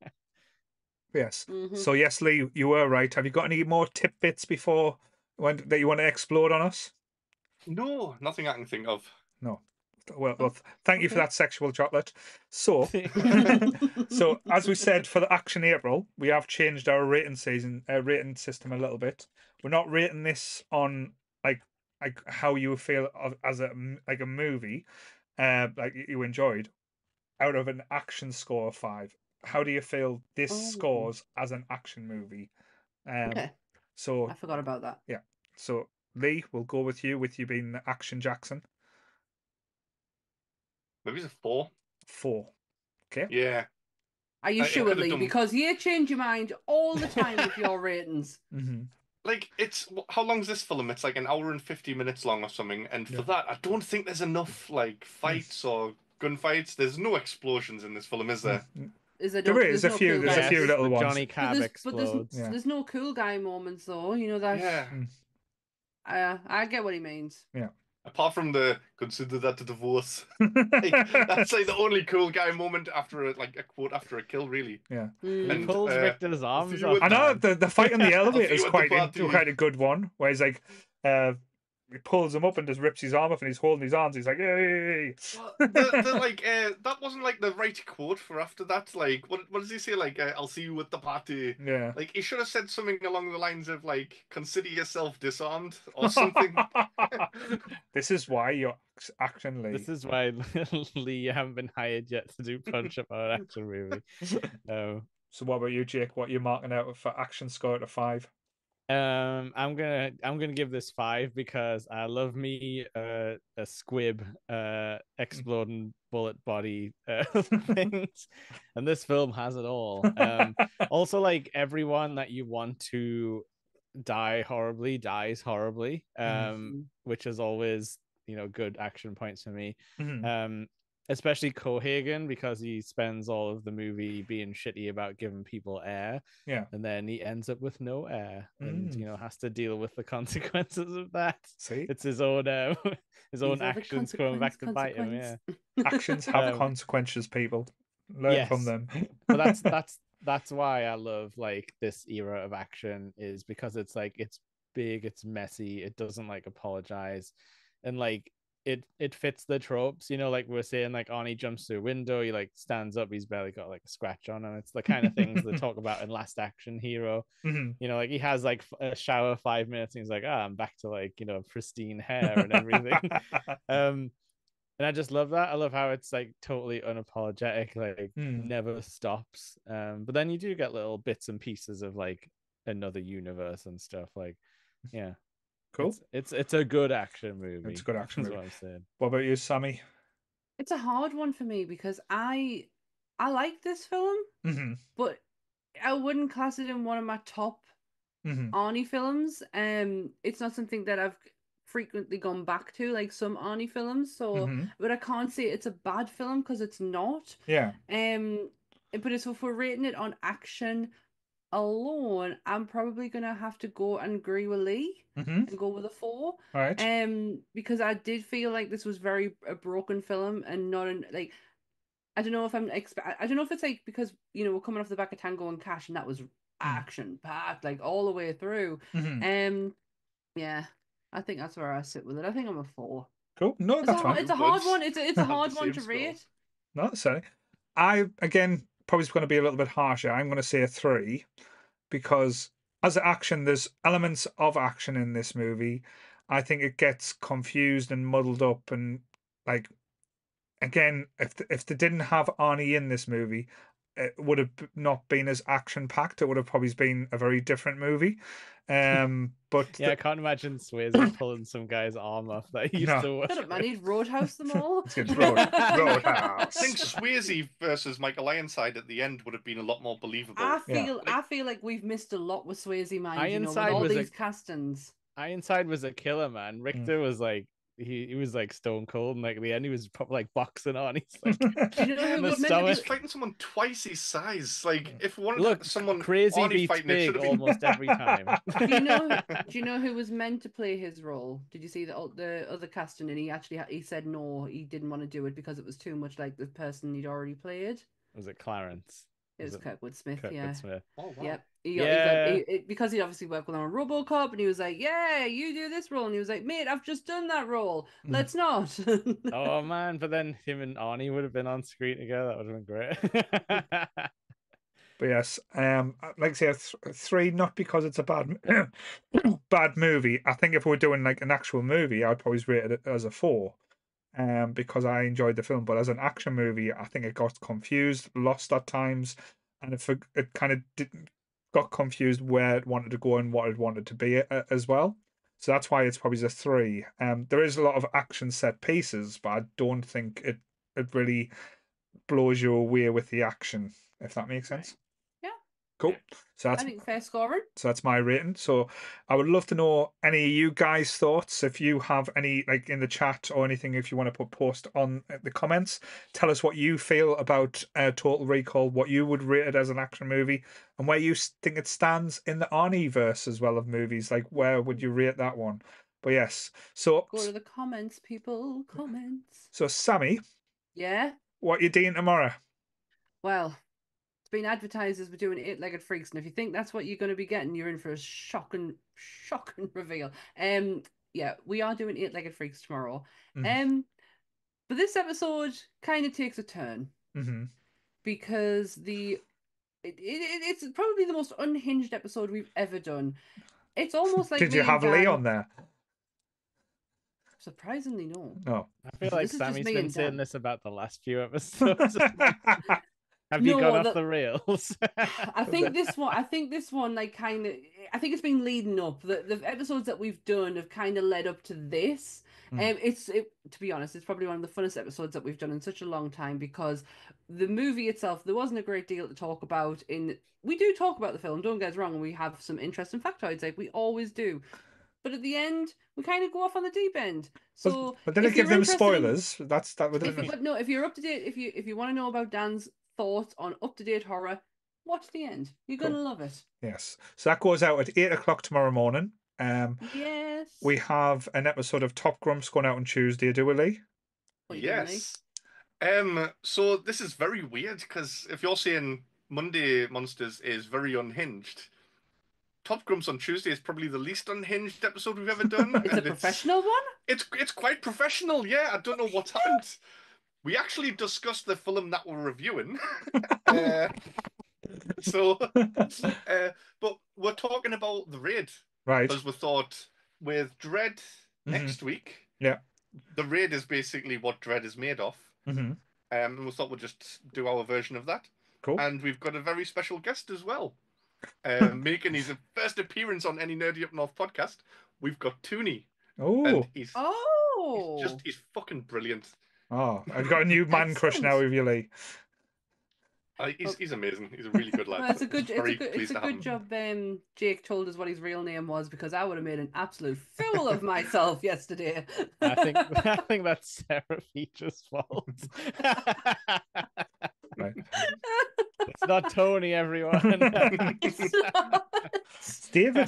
Yes. Mhm. So yes, Lee, you were right. Have you got any more tidbits before when that you want to explode on us? No, nothing I can think of. No. Well, well, thank you for okay. that sexual chocolate. So, so as we said for the Action April, we have changed our rating season, uh, rating system a little bit. We're not rating this on like like how you feel of, as a m- like a movie, uh, like you enjoyed, out of an action score of five. How do you feel this Oh. scores as an action movie? Um, Okay. so I forgot about that. yeah, so Lee, we'll go with you, with you being the Action Jackson. Maybe it's a four. Four. Okay. Yeah. Are you I- I sure, could've Lee? done- Because you change your mind all the time with your ratings. Mm-hmm. Like, it's how long's this film? It's like an hour and fifty minutes long or something. And for Yeah. that, I don't think there's enough like fights or gunfights. There's no explosions in this film, is there? Is there, There no, is there's a no few. cool There's guys? a few Yes, little the ones. Johnny But Cab there's, but there's, explodes. Yeah. there's no cool guy moments though. You know that. Yeah. Uh, I get what he means. Apart from the consider that a divorce. Like, that's like the only cool guy moment after a, like a quote after a kill, really. Yeah. Mm. He And, pulls uh, Richter's arms you off. at I know man. the the fight in the elevator see is you at the quite in, party. quite a good one, where he's like, uh, he pulls him up and just rips his arm off, and he's holding his arms. He's like, hey. Well, the, the like uh, that wasn't like the right quote for after that. Like, what what does he say? Like, uh, I'll see you at the party. Yeah. Like, he should have said something along the lines of like, consider yourself disarmed or something. This is why you're Action Lee. This is why Lee, you haven't been hired yet to do Punch Up Our Action movie. No. So what about you, Jake? What are you marking out for action score out of five? Um, I'm gonna I'm gonna give this five because I love me uh, a squib uh exploding bullet body uh, things, and this film has it all. Um, also like everyone that you want to die horribly dies horribly, um, Mhm. which is always you know good action points for me. Mhm. Um, especially Cohagen because he spends all of the movie being shitty about giving people air. Yeah. And then he ends up with no air and, Mm. you know, has to deal with the consequences of that. See, It's his own, uh, his own These are the actions coming back to bite him. consequence, Yeah. actions have Um, consequences. People learn from yes. them. But that's, that's, that's why I love like this era of action, is because it's like it's big, it's messy, it doesn't like apologize, and like it it fits the tropes, you know, like we're saying, like Arnie jumps through a window, he like stands up, he's barely got like a scratch on him. It's the kind of things they talk about in Last Action Hero. Mm-hmm. You know, like he has like a shower five minutes and he's like, ah, I'm back to like, you know, pristine hair and everything. um and I just love that. I love how it's like totally unapologetic, like Mm. never stops. Um, but then you do get little bits and pieces of like another universe and stuff. Like, yeah, Cool. It's it's, it's a good action movie. It's a good action That's movie. what I'm saying. What about you, Sammy? It's a hard one for me because I I like this film, Mm-hmm. but I wouldn't class it in one of my top Mm-hmm. Arnie films. Um, it's not something that I've frequently gone back to, like some Arnie films. So, Mm-hmm. but I can't say it's a bad film because it's not. Yeah. Um, but it's, if we're rating it on action alone, I'm probably gonna have to go and agree with Lee Mm-hmm. and go with a four. All right. Um, because I did feel like this was very a broken film and not an like. I don't know if I'm expe- I don't know if it's like because you know we're coming off the back of Tango and Cash and that was action packed like all the way through. Mm-hmm. Um, yeah, I think that's where I sit with it. I think I'm a four. Cool. No, It's that's a hard, fine. it's a hard Woods. one. It's a, it's a Have the hard one same to score. rate. Not necessarily. I again probably going to be a little bit harsher. I'm going to say a three because as action, there's elements of action in this movie. I think it gets confused and muddled up, and like again, if th- if they didn't have Arnie in this movie, it would have b- not been as action packed. It would have probably been a very different movie. Um, but Yeah, I the- can't imagine Swayze pulling some guy's arm off that he used No. to work. Shut up, man. He'd roadhouse them all. Let's get road I Roadhouse. think Swayze versus Michael Ironside at the end would have been a lot more believable. I Yeah. feel Like- I feel like we've missed a lot with Swayze, mind you know, with Ironside all was a- these castings. Ironside was a killer, man. Richter was like he, he was like stone cold, and like at the end he was probably like boxing on. He's like Do you know who in the was meant to stomach. be? He's fighting someone twice his size. Like, if we wanted Look, someone crazy Arnie beats fighting, it big should have been almost every time. Do you know? Do you know who was meant to play his role? Did you see the the other casting? And he actually he said no, he didn't want to do it because it was too much like the person he'd already played. Was it Clarence? It was Was it Kurtwood Smith, Kurtwood yeah. Smith? Oh, wow. Yep. He, Yeah. He, he, he, because he'd obviously worked with him on RoboCop, and he was like, "Yeah, you do this role," and he was like, "Mate, I've just done that role. Mm. Let's not." Oh man, but then him and Arnie would have been on screen together. That would have been great. But yes, um, like I say, a th- three, not because it's a bad, bad movie. I think if we we're doing like an actual movie, I'd probably rate it as a four, um, because I enjoyed the film. But as an action movie, I think it got confused, lost at times, and it for- it kind of didn't got confused where it wanted to go and what it wanted to be uh, as well. So that's why it's probably a three. Um, there is a lot of action set pieces, but I don't think it it really blows you away with the action, if that makes sense. Yeah. Cool. So I that's think fair scoring. so that's my rating. So I would love to know any of you guys' thoughts. If you have any, like in the chat or anything, if you want to put post on the comments, tell us what you feel about uh, Total Recall, what you would rate it as an action movie, and where you s- think it stands in the Arnie verse as well of movies. Like where would you rate that one? But yes, so Go to the comments, people. Comments. so Sammy, Yeah. what you doing tomorrow? Well, it's been advertised as we're doing eight-legged freaks, and if you think that's what you're going to be getting, you're in for a shocking, shocking reveal. Um, yeah, we are doing eight-legged freaks tomorrow. Mhm. Um, but this episode kind of takes a turn Mm-hmm. because the it, it, it's probably the most unhinged episode we've ever done. It's almost like Did you me and have Lee Dan- on there? Surprisingly, no. No. I feel So like this is just Sammy's me been and saying Dan. this about the last few episodes. Have you No, gone off the- the rails? I think this one. I think this one, like, kind of. I think it's been leading up. The the episodes that we've done have kind of led up to this. Mm. Um, it's it, to be honest, it's probably one of the funnest episodes that we've done in such a long time because the movie itself, there wasn't a great deal to talk about. In we do talk about the film. Don't get us wrong, and we have some interesting factoids, like we always do. But at the end, we kind of go off on the deep end. So, but, but did if it give you're them interested in- spoilers? That's that would if, but no, if you're up to date, if you if you want to know about Dan's thoughts on up to date horror, watch the end. You're Cool. gonna love it. Yes. So that goes out at eight o'clock tomorrow morning. Um, Yes. we have an episode of Top Grumps going out on Tuesday, do we, Lee? What you doing, Lee? Yes. Um. So this is very weird because if you're saying Monday Monsters is very unhinged. Top Grumps on Tuesday is probably the least unhinged episode we've ever done. It's a and professional one? It's it's quite professional, yeah. I don't know what's happened. We actually discussed the film that we're reviewing. uh, so, uh, but we're talking about the Raid. Right. As we thought with Dread Mhm. next week. Yeah. The Raid is basically what Dread is made of. Mm-hmm. Um, and we thought we'd just do our version of that. Cool. And we've got a very special guest as well. Um, making his first appearance on any Nerdy Up North podcast. We've got Tooney. Oh. And he's, Oh. he's just, he's fucking brilliant. Oh, I've got a new man crush now with you, Lee. Uh, he's, he's amazing. He's a really good lad. Well, it's a good, it's a Very good, pleased it's a to have good him. job. Um, Jake told us what his real name was because I would have made an absolute fool of myself yesterday. I think I think that's Sarah Feature's fault. Right. It's not Tony, everyone. It's not. It's David.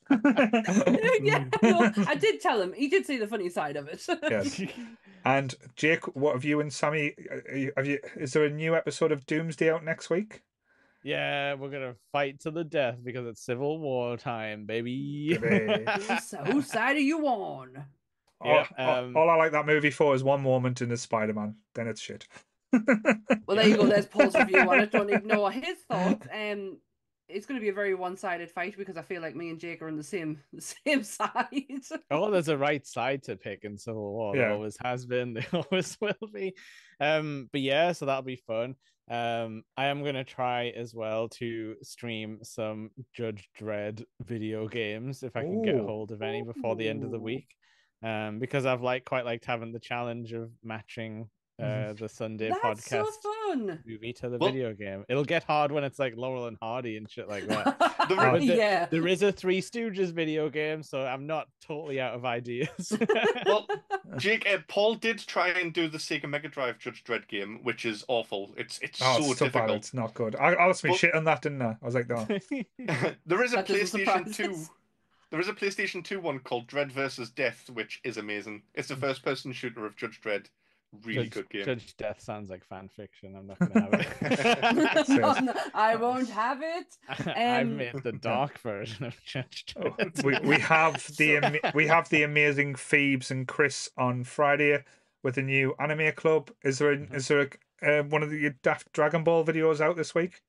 Yeah, no, I did tell him. He did see the funny side of it. Yes. And Jake, what have you and Sammy? are you- Have you? Is there a new episode of Doomsday out next week? Yeah, we're gonna fight to the death because it's Civil War time, baby. Baby. Whose whose side are you on? Yeah, all, all- um, all I like that movie for is one moment in the Spider-Man. Then it's shit. Well, there you go. There's Paul's review on it. Don't ignore his thoughts. Um, it's going to be a very one-sided fight because I feel like me and Jake are on the same the same side. Oh, there's a right side to pick in Civil War. There Yeah. always has been. There always will be. Um, but yeah, so that'll be fun. Um, I am gonna try as well to stream some Judge Dredd video games if I can get a Ooh. hold of any before the end of the Ooh. week. Um, because I've like quite liked having the challenge of matching uh the Sunday That's podcast so fun. movie to the Well- video game. It'll get hard when it's like Laurel and Hardy and shit like that. The- But the- yeah. There is a Three Stooges video game, so I'm not totally out of ideas. Well, Jake, uh, Paul did try and do the Sega Mega Drive Judge Dredd game, which is awful. It's it's Oh, so it's so bad. difficult. It's not good. I, I asked me Well- shit on that, didn't I? I was like, no. There is a That doesn't PlayStation surprise two. us. There is a PlayStation two one called Dread versus Death, which is amazing. It's the first person shooter of Judge Dredd. Really Judge, good game. Judge Death sounds like fan fiction. I'm not gonna have it. No, no, I won't have it. I Um, made the dark version of Judge Oh, Dredd. we we have the So- ama- we have the amazing Phoebes and Chris on Friday with a new anime club. Is there a, is there a, uh, one of the Daft Dragon Ball videos out this week?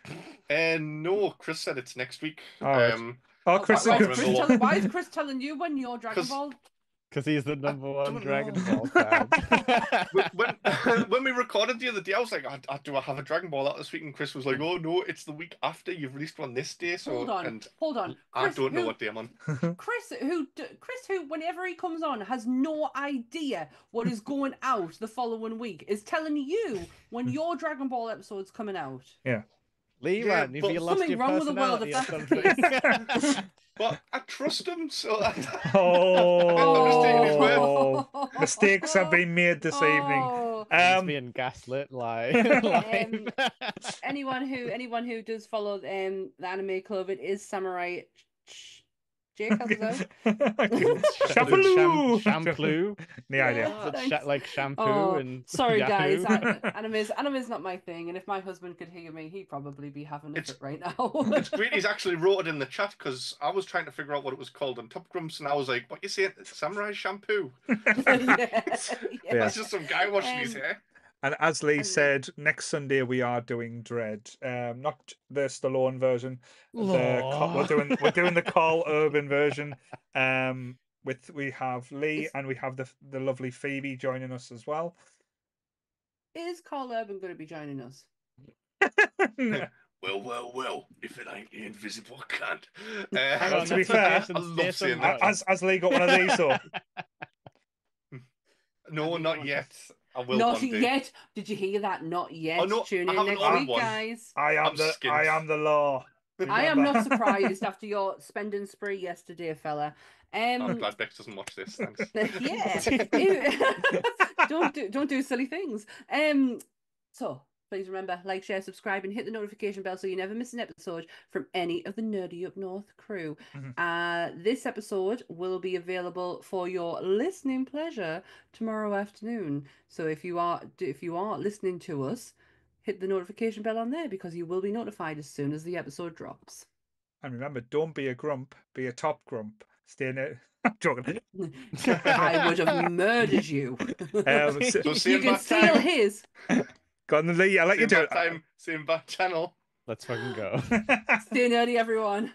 And no, Chris said it's next week. All right. Um, Oh, Chris, why, I is can't Chris remember telling, why is Chris telling you when you're Dragon 'Cause- Ball? Because he's the number one don't Dragon know. Ball fan. when when we recorded the other day, I was like, I, I, "Do I have a Dragon Ball out this week?" And Chris was like, "Oh no, it's the week after. You've released one this day." So Hold on, and hold on. I Chris, don't know who, what day I'm on. Chris, who, d- Chris, who, whenever he comes on, has no idea what is going out the following week, is telling you when your Dragon Ball episode's coming out. Lee, Yeah, man, you've but- you lost Something your wrong with the world if personality or that's the something. But I trust him, so Oh, just taking his word. mistakes have been made this evening. Oh. He's Um, being gaslit live. live. anyone who anyone who does follow um the anime club, it is Samurai. Ch- Jake, help us out. Shampoo. Shampoo. The idea. Yeah. It's sha- like shampoo Oh, and sorry guys, Yahoo. an- anime's anime's not my thing, and if my husband could hear me, he'd probably be having a It's- fit right now. it's great. He's actually wrote it in the chat because I was trying to figure out what it was called on Top Grumps, and I was like, "What you saying? Samurai shampoo?" yeah, Yeah. That's just some guy washing his Um, hair. And as Lee And- said, next Sunday we are doing Dread. Um, not the Stallone version. The co- we're Law. doing we're doing the Carl Urban version. Um, with we have Lee Is- and we have the the lovely Phoebe joining us as well. Is Carl Urban going to be joining us? Well, well, well. If it ain't the invisible cunt. Hang Uh, on, to be that's fair, Jason I love Statham seeing voice. that. As as Lee got one of these, so no, Have you not got yet. I will Not one day. yet. Did you hear that? Not yet. Oh, no, Tune I in haven't next ordered week, one. guys. I am I'm the skint. I am the law. I am Remember? not surprised after your spending spree yesterday, fella. I'm Um, glad Bex doesn't watch this. Thanks. yeah. Ew. don't do don't do silly things. Um, so please remember, like, share, subscribe, and hit the notification bell so you never miss an episode from any of the Nerdy Up North crew. Mhm. Uh, this episode will be available for your listening pleasure tomorrow afternoon. So if you are if you are listening to us, hit the notification bell on there because you will be notified as soon as the episode drops. And remember, don't be a grump, be a top grump. Stay in it. I'm joking. I would have murdered you. Um, so, So see You him can back steal time. his. go on, Lee. I let See you him do back time. See him back channel. Let's fucking go. it. Stay nerdy, everyone.